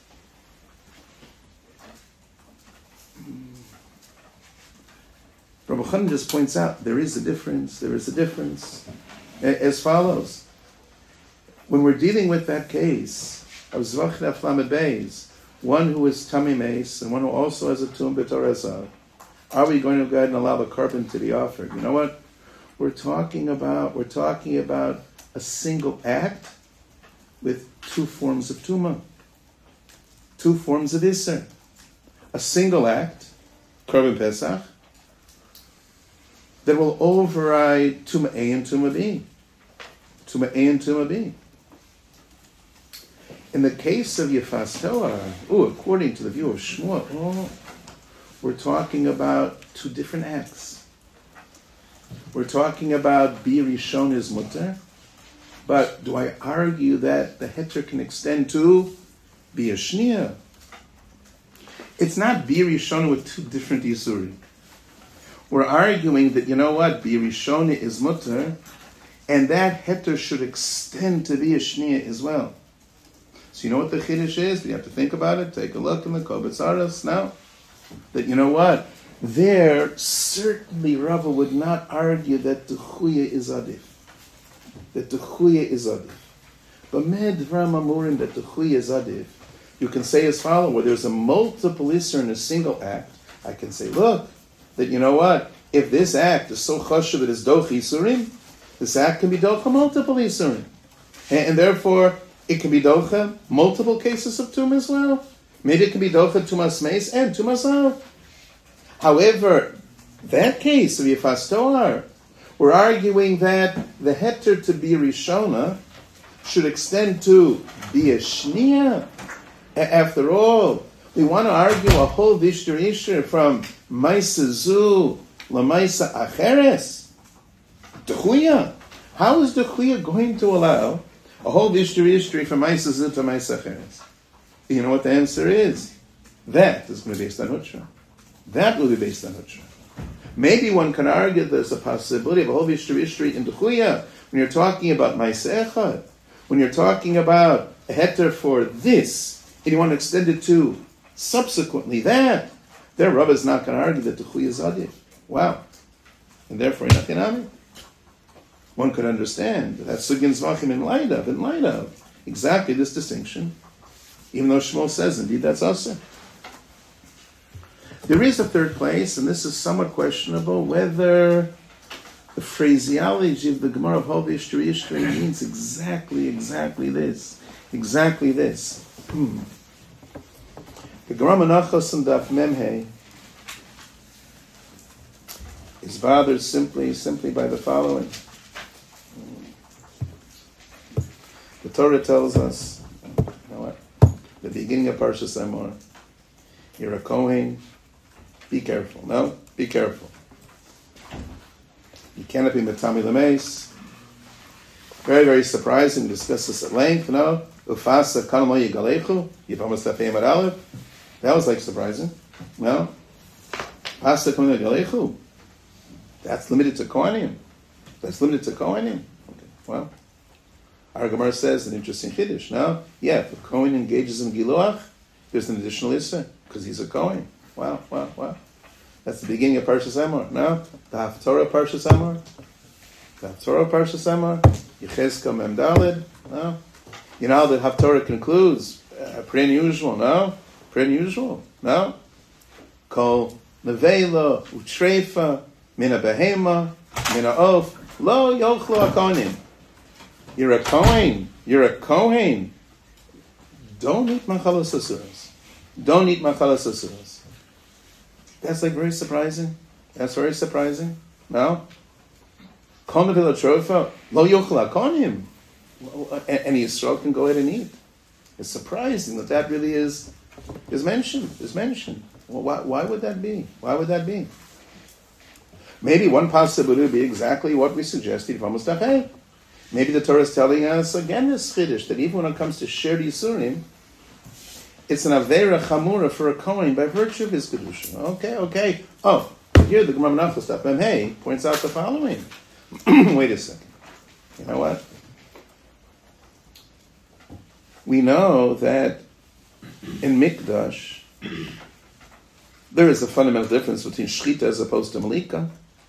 Rabbi Chanan just points out there is a difference, there is a difference. As follows. When we're dealing with that case of Zvach Nef Lamed Beis, one who is Tamim Meis and one who also has a tomb B'Torah, are we going to go ahead and allow the carbon to be offered? You know what? We're talking about we're talking about a single act with two forms of Tumah, two forms of Isser. A single act, Korban Pesach, that will override Tumah A and Tumah B. Tumah A and Tumah B. In the case of Yifas Toar, oh, according to the view of Shmuel, oh, we're talking about two different acts. We're talking about Bi Rishon is mutter, but do I argue that the heter can extend to Bi Shnia? It's not Bi Rishon with two different Yisurim. We're arguing that, you know what, Bi Rishon is mutter, and that heter should extend to Bi Shnia as well. So you know what the chiddush is? We have to think about it. Take a look in the Kobetz Aras now. That, you know what? There, certainly Rava would not argue that the chuya is adif. That the chuya is adif. But med dvarim amurim that the chuya is adif. You can say as follows, where there's a multiple isser in a single act, I can say, look, that you know what? If this act is so chashuv that it's doch isurim, this act can be docha multiple isurim. And, and therefore, it can be docha multiple cases of tum as well. Maybe it can be docha tumas meis and tumas av. However, that case of Yifas Toar, we're arguing that the heter to be rishona should extend to be a shnia. After all, we want to argue a whole vishter isher from maisa zu la maisa acheres. Dechuya. How is Dechuya going to allow a whole history history from Maisa Zu to Maisa Cheres? You know what the answer is? That is going to be based on Hutra. That will be based on Hutra. Maybe one can argue there's a possibility of a whole history history in Dechuya when you're talking about Maisa Echad, when you're talking about a heter for this, and you want to extend it to subsequently that, their Rabbah is not going to argue that Dechuya is Adif. Wow. And therefore, nothing on it. One could understand that that's Sugyan Zvachim in light of, in light of exactly this distinction, even though Shmuel says, indeed, that's us. There is a third place, and this is somewhat questionable, whether the phraseology of the Gemara of Hov Yishtri Yishtri means exactly, exactly this. Exactly this. Hmm. The Gemara Menachos and Daf Memhei is bothered simply, simply by the following. The Torah tells us, you know what? The beginning of Parshas Emor, you're a Kohen, be careful. No? Be careful. You cannot be Matami Lameis. Very, very surprising. Discuss this at length. No? Ufasa Kalmo Yigalechu. Yipamas Tafeim Ad Aleph. That was like surprising. No? Ufasa Kalmo Yigalechu. That's limited to Kohanim. That's limited to Kohanim. Okay. Well, our Gemara says an interesting chiddush. No? Yeah, if a Kohen engages in Giluach, there's an additional issue because he's a Kohen. Wow, wow, wow. That's the beginning of Parshas Emor. No? The Haftorah Parshas Emor. The Haftorah Parshas Emor. Yechezkel Mem Daled. No? You know how the Haftorah concludes? Uh, pretty unusual, no? Pretty unusual, no? Kol Nevela Utrefa Mina Behema Mina Of Lo Yochlo Akonim. You're a Kohen. You're a Kohen. Don't eat Machalas Asuras. Don't eat Machalas Asuras. That's like very surprising. That's very surprising. No? Kol nevela trofa lo yochel hakonim, and Yisrael can go ahead and eat. It's surprising that that really is is mentioned. Is mentioned. Well, why, why would that be? Why would that be? Maybe one possibility would be exactly what we suggested from Mustafeh. Maybe the Torah is telling us again this chiddush that even when it comes to shared yisurim, it's an avera chamura for a kohen by virtue of his kedusha. Okay, okay. Oh, here the Gemara Menachos stuff. Hey points out the following. Wait a second. You know what? We know that in Mikdash there is a fundamental difference between shchita as opposed to malika.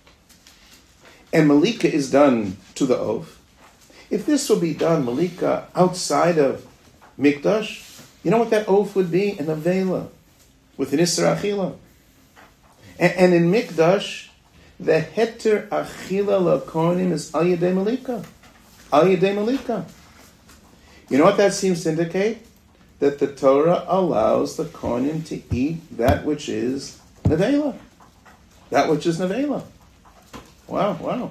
And malika is done to the oath. If this will be done, malika, outside of Mikdash, you know what that oath would be? An avela, with an isra achila. And, and in Mikdash, the heter achila lakonim is al yedei malika. Al yedei malika. You know what that seems to indicate? That the Torah allows the kohanim to eat that which is nevela. That which is nevela. Wow, wow.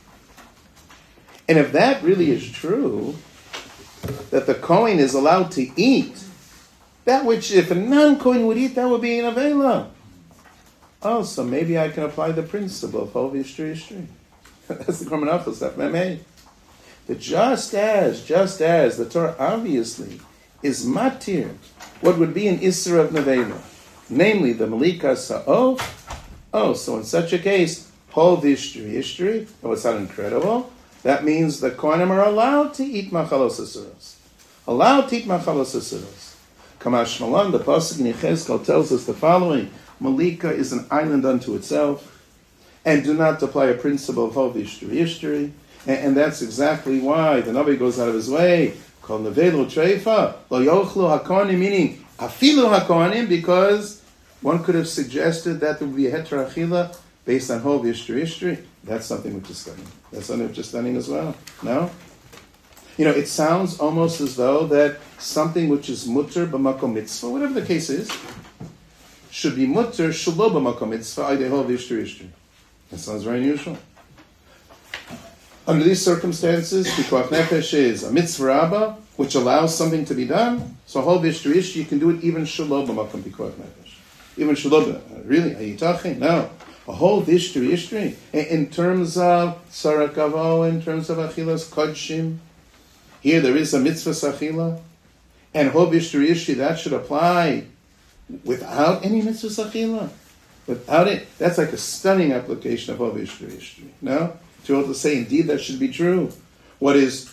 And if that really is true, that the kohen is allowed to eat that which, if a non-kohen would eat, that would be an avela. Oh, so maybe I can apply the principle of hov yishtri yishtri. That's the Gemara Menachos stuff. That just as, just as the Torah obviously is matir, what would be an isra of nevela, namely the malika sa'of. Oh, so in such a case, hov yishtri yishtri. Oh, it's not incredible? That means the kohanim are allowed to eat machalos asuros. Allowed to eat machalos asuros. Kamash Malan, the pasuk in Yechezkel tells us the following: malika is an island unto itself, and do not apply a principle of hov yishtri yishtri. And, and that's exactly why the Navi goes out of his way. Kol nevelo treifa lo yochlu hakohanim, meaning afilu hakohanim, because one could have suggested that there would be a heter achila based on hov yishtri yishtri. That's something which is stunning. That's something which is stunning as well. No? You know, it sounds almost as though that something which is mutter b'makom mitzvah, whatever the case is, should be mutter shelo b'makom mitzvah aydei hov yishtri yishtri. That sounds very unusual. Under these circumstances, pikuach nefesh is a mitzvah rabba, which allows something to be done. So hov yishtri yishtri, you can do it even shelo b'makom pikuach nefesh. Even shelo, really? Ayitachim? No. A whole yishtri yishtri. In terms of sarakavo, in terms of achilas kodshim, here there is a mitzvah sachila, and hov yishtri yishtri, that should apply without any mitzvah sachila. Without it, that's like a stunning application of hov yishtri yishtri. No? To be able to say, indeed, that should be true. What is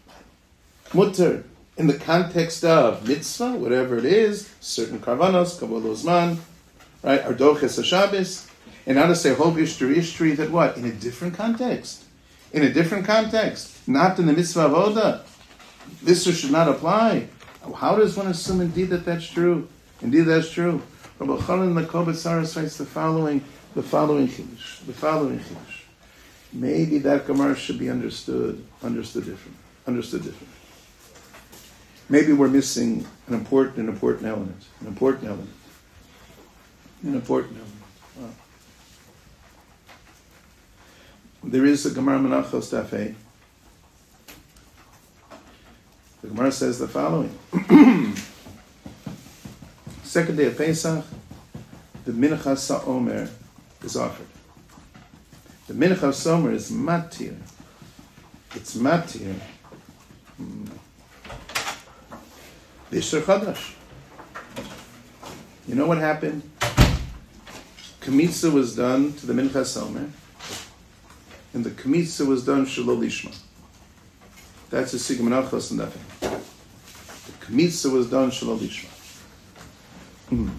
mutter in the context of mitzvah, whatever it is, certain karvanos, kabbalah uzman, right, ardoches hashabis, and now to say hov yishtri yishtri, that what? In a different context. In a different context. Not in the mitzvah avoda. This should not apply. How does one assume indeed that that's true? Indeed that's true. Rabbi Chanan Makobet Saras writes the following, the following chiddush, the following chiddush. Maybe that Gemara should be understood, understood different, understood different. Maybe we're missing an important, an important element, an important element, an important element. Wow. There is a Gemara Menachos Daf Hey. The Gemara says the following: second day of Pesach, the Mincha Sa'omer is offered. The Mincha Sa'omer is matir. It's matir. B'Isur Chadash. You know what happened? Kmitza was done to the Mincha Sa'omer, and the Kmitza was done Shelo Lishma. That's the Sigma Menachos and nothing. The Kmitza was done Shelo Lishma. Hmm.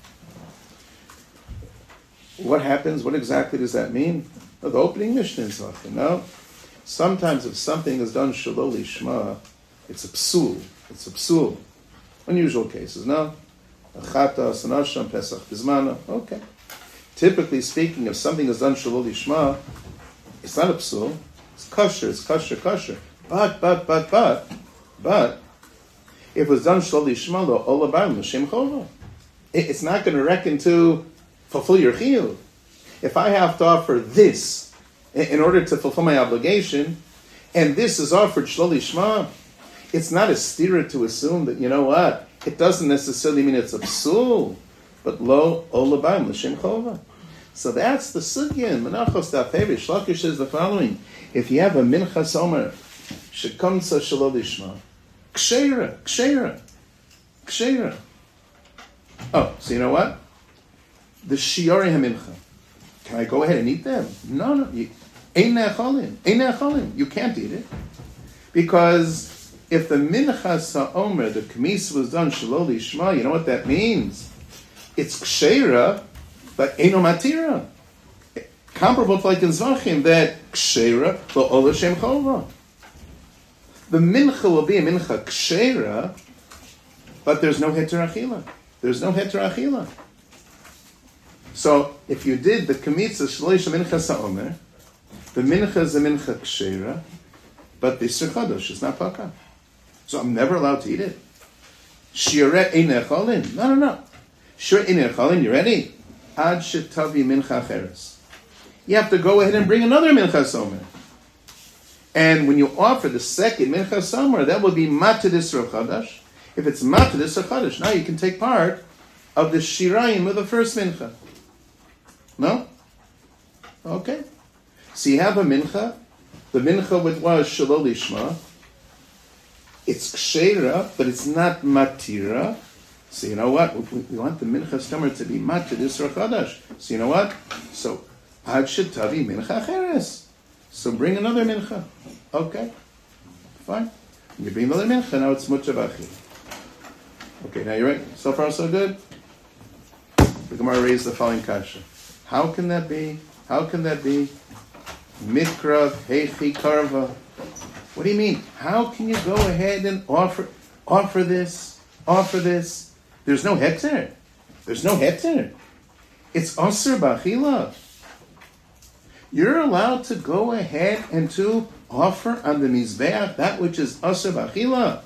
What happens? What exactly does that mean? Oh, the opening Mishnah is nothing. No. Sometimes if something is done Shelo Lishma, it's a psul. It's a psul. Unusual cases, no? Achata, Sanasham, Pesach, Bizmana. Okay. Typically speaking, if something is done Shelo Lishma, it's not a psul. It's kosher. It's kosher, kosher. But, but, but, but, but, if it was done Shelo Lishma, lo olabam l'shem chova. It's not going to reckon to fulfill your chiyuv. If I have to offer this in, in order to fulfill my obligation, and this is offered Shlo Lishma, it's not a stira to assume that, you know what, it doesn't necessarily mean it's a psul, but lo olabayim l'shem chova. So that's the sugya in Menachos Daf Hey. Shlakish says the following: if you have a minchas omer shekomtza shelo lishma, ksheira, ksheira, ksheira. Oh, so you know what? The shiori hamincha. Can I go ahead and eat them? No, no. You, ein ne'acholim, ein ne'acholim. You can't eat it because if the minchas ha'omer, the kmis was done shelo lishma, you know what that means? It's ksheira, but eino matira. Comparable to like in Zvachim, that ksheira lo'ol Hashem chova. The mincha will be a mincha ksheira, but there's no heter achila. There's no heter achila. So if you did the kmitza shloisha mincha sa'omer, the mincha is a mincha ksheira, but the Yisur Chadosh is not paka. So I'm never allowed to eat it. Shiret ein echolin. No, no, no. Sure, ein echolin, you ready? Ad shetavi mincha cheres. You have to go ahead and bring another mincha somer. And when you offer the second mincha somer, that will be matid Yisur Chadash. If it's matid Yisur Chadash, now you can take part of the shirayim of the first mincha. No? Okay. So you have a mincha. The mincha which was shelo lishma. It's ksheira, but it's not matira. So you know what? We, we want the mincha stomer to be matid Yisur Chadash. So you know what? So ad shetavi mincha cheres. So bring another mincha. Okay. Fine. When you bring another mincha, now it's mutavachi. Okay, now you're right. So far, so good. The Gemara raised the following kasha. How can that be? How can that be? Mikra heichi karva. What do you mean? How can you go ahead and offer offer this? Offer this? There's no heter. There's no heter. It's asur b'achila. You're allowed to go ahead and to offer on the mizbeach that which is asur b'achila.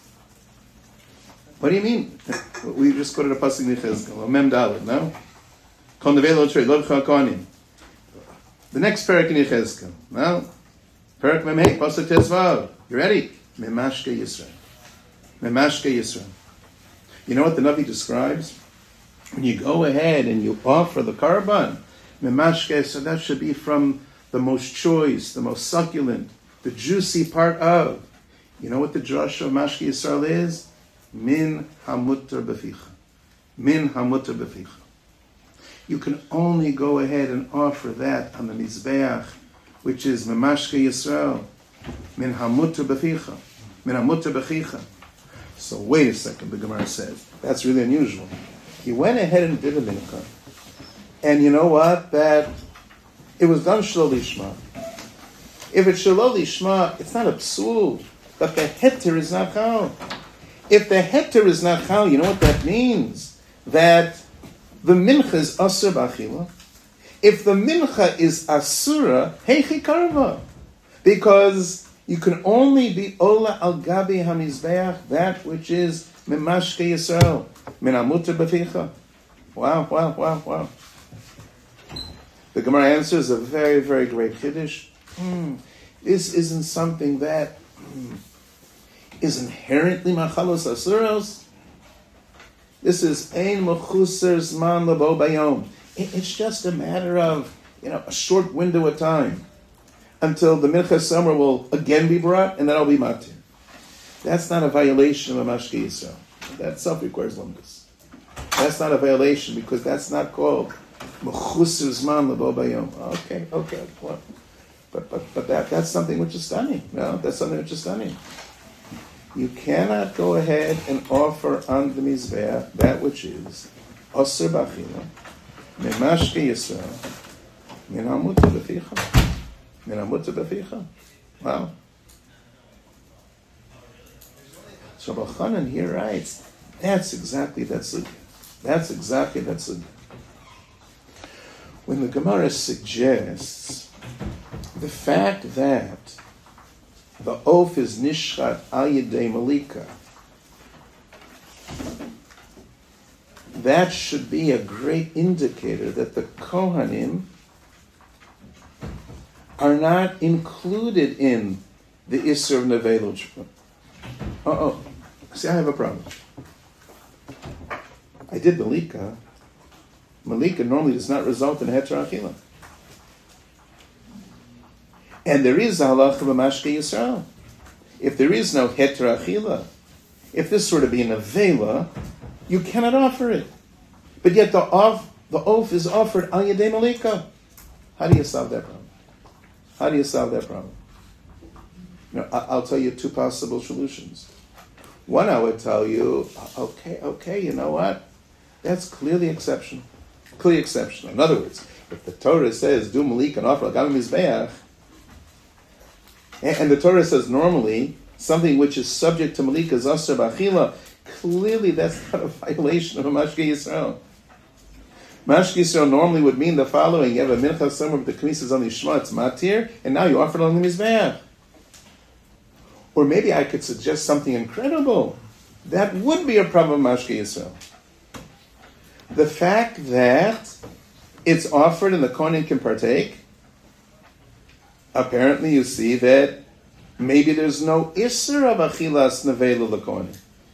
What do you mean? We just quoted a pasuk in Yechezkel, Mem Dalet, no? Kon nevelo trei lo b'chakonim. The next parak in Yechezkel, no? Parak Mem Hey, pasuk Tezvav. You ready? Memashke Yisrael. Memashke Yisrael. You know what the Navi describes? When you go ahead and you offer the karban, Memashke, so that should be from the most choice, the most succulent, the juicy part of. You know what the drush of Mashke Yisrael is? Min hamutter beficha. Min hamutter beficha. You can only go ahead and offer that on the mizbeach, which is memashke Yisrael. Min hamutter beficha. Min hamutter beficha. So wait a second, the Gemara says. That's really unusual. He went ahead and did a mincha. And you know what? That it was done shelo lishma. If it's shelo lishma, it's not a psul. But the heter is not chal. If the heter is not chal, you know what that means? That the mincha is asur b'achila. If the mincha is asura, heichi karva. Because you can only be ola al gabi hamizbeach, that which is memashke Yisrael, min hamutter b'ficha. Wow, wow, wow, wow. The Gemara answers a very, very great chiddush. Hmm. This isn't something that hmm, is inherently machalos asuros. This is ein mechuser zman labo bayom. It's just a matter of, you know, a short window of time until the mincha summer will again be brought, and then I'll be matir. That's not a violation of a mashke Yisrael. That itself requires lumdus. That's not a violation because that's not called mechuser zman labo bayom. Okay, okay, what? But but but that that's something which is stunning. No, that's something which is stunning. You cannot go ahead and offer on the mizbeach that which is asur b'achila, memashke Yisrael, min hamutter b'ficha, min hamutter b'ficha. Wow. So Rabbi Chanan here writes, that's exactly that sugya. That's exactly that sugya. When the Gemara suggests the fact that the oaf is nishchat al yedei malika, that should be a great indicator that the Kohanim are not included in the Isser of Nevelu. Uh oh. See, I have a problem. I did Malika. Malika normally does not result in Heter Achila. And there is a halacha b'mashke Yisrael. If there is no Heter Achila, if this were to be an Avela, you cannot offer it. But yet the off, the oath is offered al yedei Malika. How do you solve that problem? How do you solve that problem? You know, I'll tell you two possible solutions. One, I would tell you, okay, okay, you know what? That's clearly exceptional. Clearly exceptional. In other words, if the Torah says, do Malik and offer Agam Mizbeach, and the Torah says normally, something which is subject to Malik is Asr B'Achila, clearly that's not a violation of a Mashke Yisrael. Mashke Yisrael normally would mean the following: you have a mincha somewhere with the knesses on the Shema, it's matir, and now you offer it on the Mizbeach. Or maybe I could suggest something incredible. That would be a problem of Mashke Yisrael. The fact that it's offered and the Kohen can partake, apparently you see that maybe there's no Isser of Achilas Nevelu L'Kohen.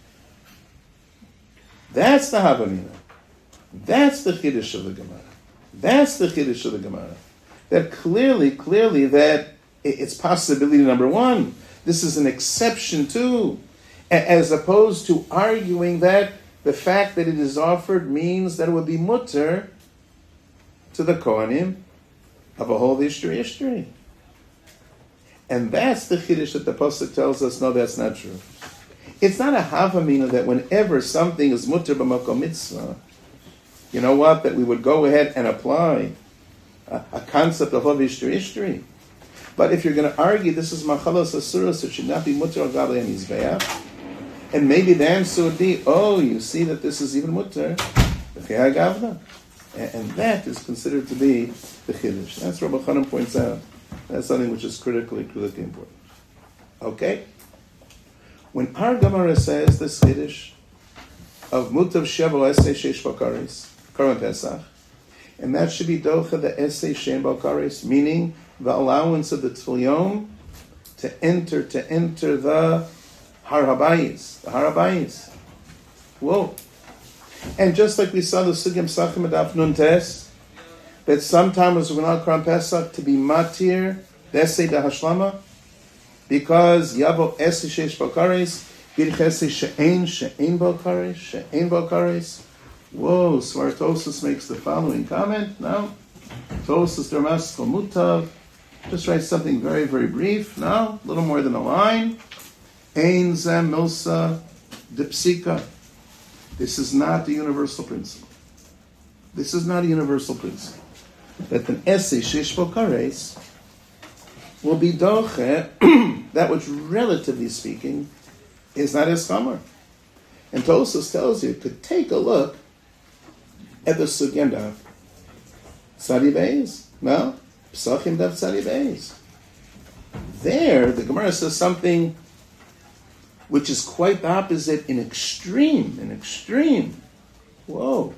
That's the Havamina. That's the Chiddush of the Gemara. That's the Chiddush of the Gemara. That clearly, clearly that it's possibility number one. This is an exception too. As opposed to arguing that the fact that it is offered means that it would be mutter to the Kohanim of a whole history history. And that's the Chiddush that the Pasuk tells us, no, that's not true. It's not a Havamina that whenever something is mutter b'makom mitzvah, you know what, that we would go ahead and apply a, a concept of whole history history. But if you're going to argue this is machalos asuros, it should not be mutter al gabei hamizbeach, and maybe the answer would be, oh, you see that this is even mutter, and, and that is considered to be the Chiddush. That's what Rabbi Chanan points out. That's something which is critically, critically important. Okay? When our Gemara says this Chiddush of mutav shevel esei sheish bakaris, Korban Pesach, and that should be docha the esei shem bakaris, meaning the allowance of the Tfil to enter, to enter the Har Habayis, the Har Habayis. Whoa. And just like we saw the Sugim Sachim Adaf Nun Tes, that sometimes we're not Korban Pesach to be matir, the Esei da Hashlama, because Yavo Esei Sheish Bakaris, Birchesi She'ein, She'ein Bakaris, She'ein Bakaris. Whoa, Svartosis makes the following comment. Now, Tosis Dermas Mutav. Just write something very, very brief. Now, a little more than a line. Ein Zem Milsa Dipsika. This is not the universal principle. This is not a universal principle. That an essay Sheish Bokares will be doche, that which, relatively speaking, is not as chamor. And Tosos tells you to take a look at the Sugim Daf Tzadi Beis. No? Psachim Daf Tzadi Beis. There, the Gemara says something which is quite the opposite in extreme, in extreme. Whoa.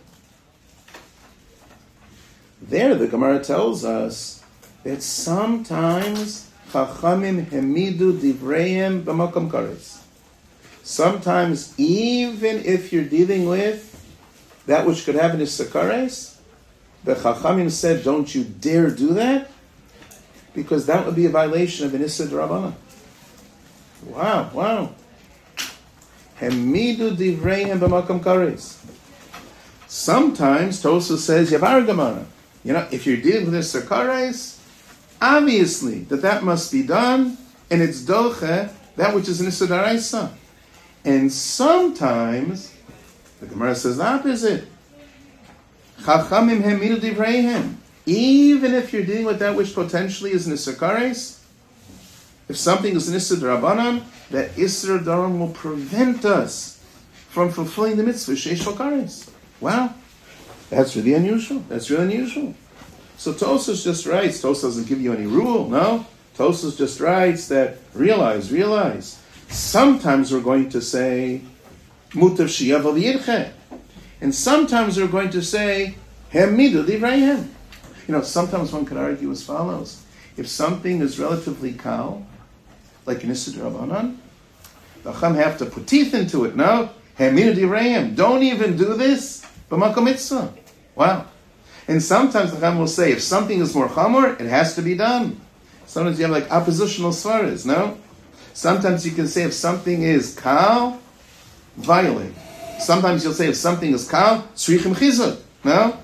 There, the Gemara tells us that sometimes Chachamim hemidu divreim b'makom kares. Sometimes, even if you're dealing with that which could happen is sakares, the Chachamim said, don't you dare do that, because that would be a violation of an Issa D'Rabbanan. Wow, wow. Hemidu divreihem b'makom kares. Sometimes Tosa says Yavar Gemara. You know, if you're dealing with this sakares, obviously that that must be done, and it's doche, that which is an Issa D'Oraisa. And sometimes the Gemara says the opposite. Chachamim hemidu divreihem. Even if you're dealing with that which potentially is an Issa Kares, if something is an Issa D'Rabbanan, that Issa D'Rabbanan will prevent us from fulfilling the mitzvah Sheish Kares. Wow, that's really unusual. That's really unusual. So Tosas just writes, Tosas doesn't give you any rule, no? Tosas just writes that, realize, realize, sometimes we're going to say, Mutav Shiyav Al Yirche. And sometimes we're going to say, Hemidu Divrayhem. You know, sometimes one could argue as follows. if something is relatively kal, like an Issa D'Rabbanan, the Chacham have to put teeth into it. No, Hamina D'Reim, don't even do this. B'makom mitzvah. Wow. And sometimes the Chacham will say, if something is more chamor, it has to be done. Sometimes you have like oppositional svaras. No. Sometimes you can say if something is kal, violate. Sometimes you'll say if something is kal, tzrichim chizuk. No.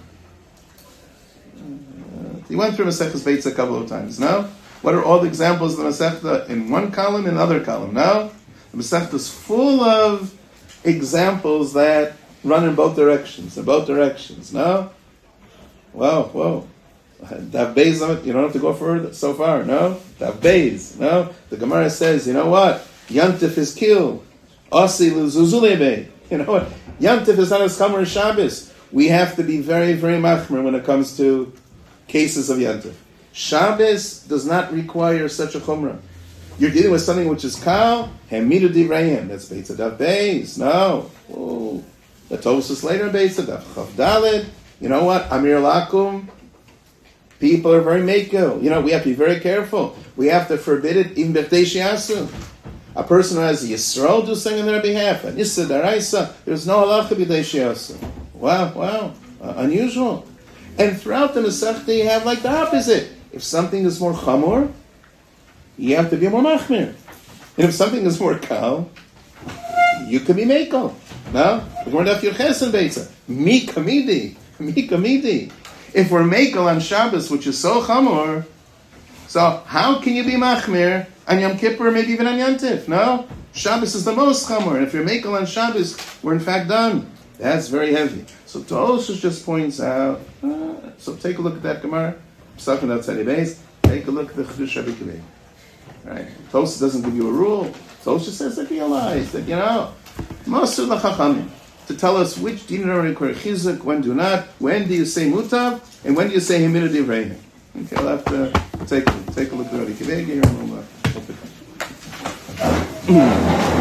He went through Maseches Beitz a couple of times. No? What are all the examples of the Masechta in one column and another column? No? The Masechta is full of examples that run in both directions. In both directions. No? Whoa, whoa. Dav Beis on it, you don't have to go further so far. No? Dav Beis. No? The Gemara says, you know what? Yantif is killed. Asi l'zuzulebe. You know what? Yantif is not as Chomer Shabbos. We have to be very, very machmer when it comes to cases of Yantif. Shabbos does not require such a chumrah. You're dealing with something which is kal, hemidu divrayim. That's Beitza Dav Beis. No. Ooh. The Tosfos later Beitza Dav Chav Daled. You know what? Amir Lakum. People are very makel. You know, we have to be very careful. We have to forbid it in B'chtei Shiasu. A person who has a Yisrael do something on their behalf. An Issa Daraisa. There's no halacha B'chtei Shiasu. Wow, wow. Uh, unusual. And throughout the Masechta, you have like the opposite. If something is more chamor, you have to be more machmir. And if something is more kal, you can be mekel. No? We're not your chesed beitza. Mi kamidi. Mi kamidi. If we're mekel on Shabbos, which is so chamor, so how can you be machmir on Yom Kippur, maybe even on Yantif? No? Shabbos is the most chamor. And if you're mekel on Shabbos, we're in fact done. That's very heavy. So Tosfos just points out, uh, so take a look at that Gemara, Pesachim outside the base, take a look at the Chedush Rabbi Akiva. Right? Tosfos doesn't give you a rule. Tosfos says that realize that, you know, Masu l'chachamim, to tell us which din require chizuk, when do not, when do you say mutav, and when do you say hemidu divrayim. Okay, I'll have to take, take a look at Rabbi Akiva here and we'll uh,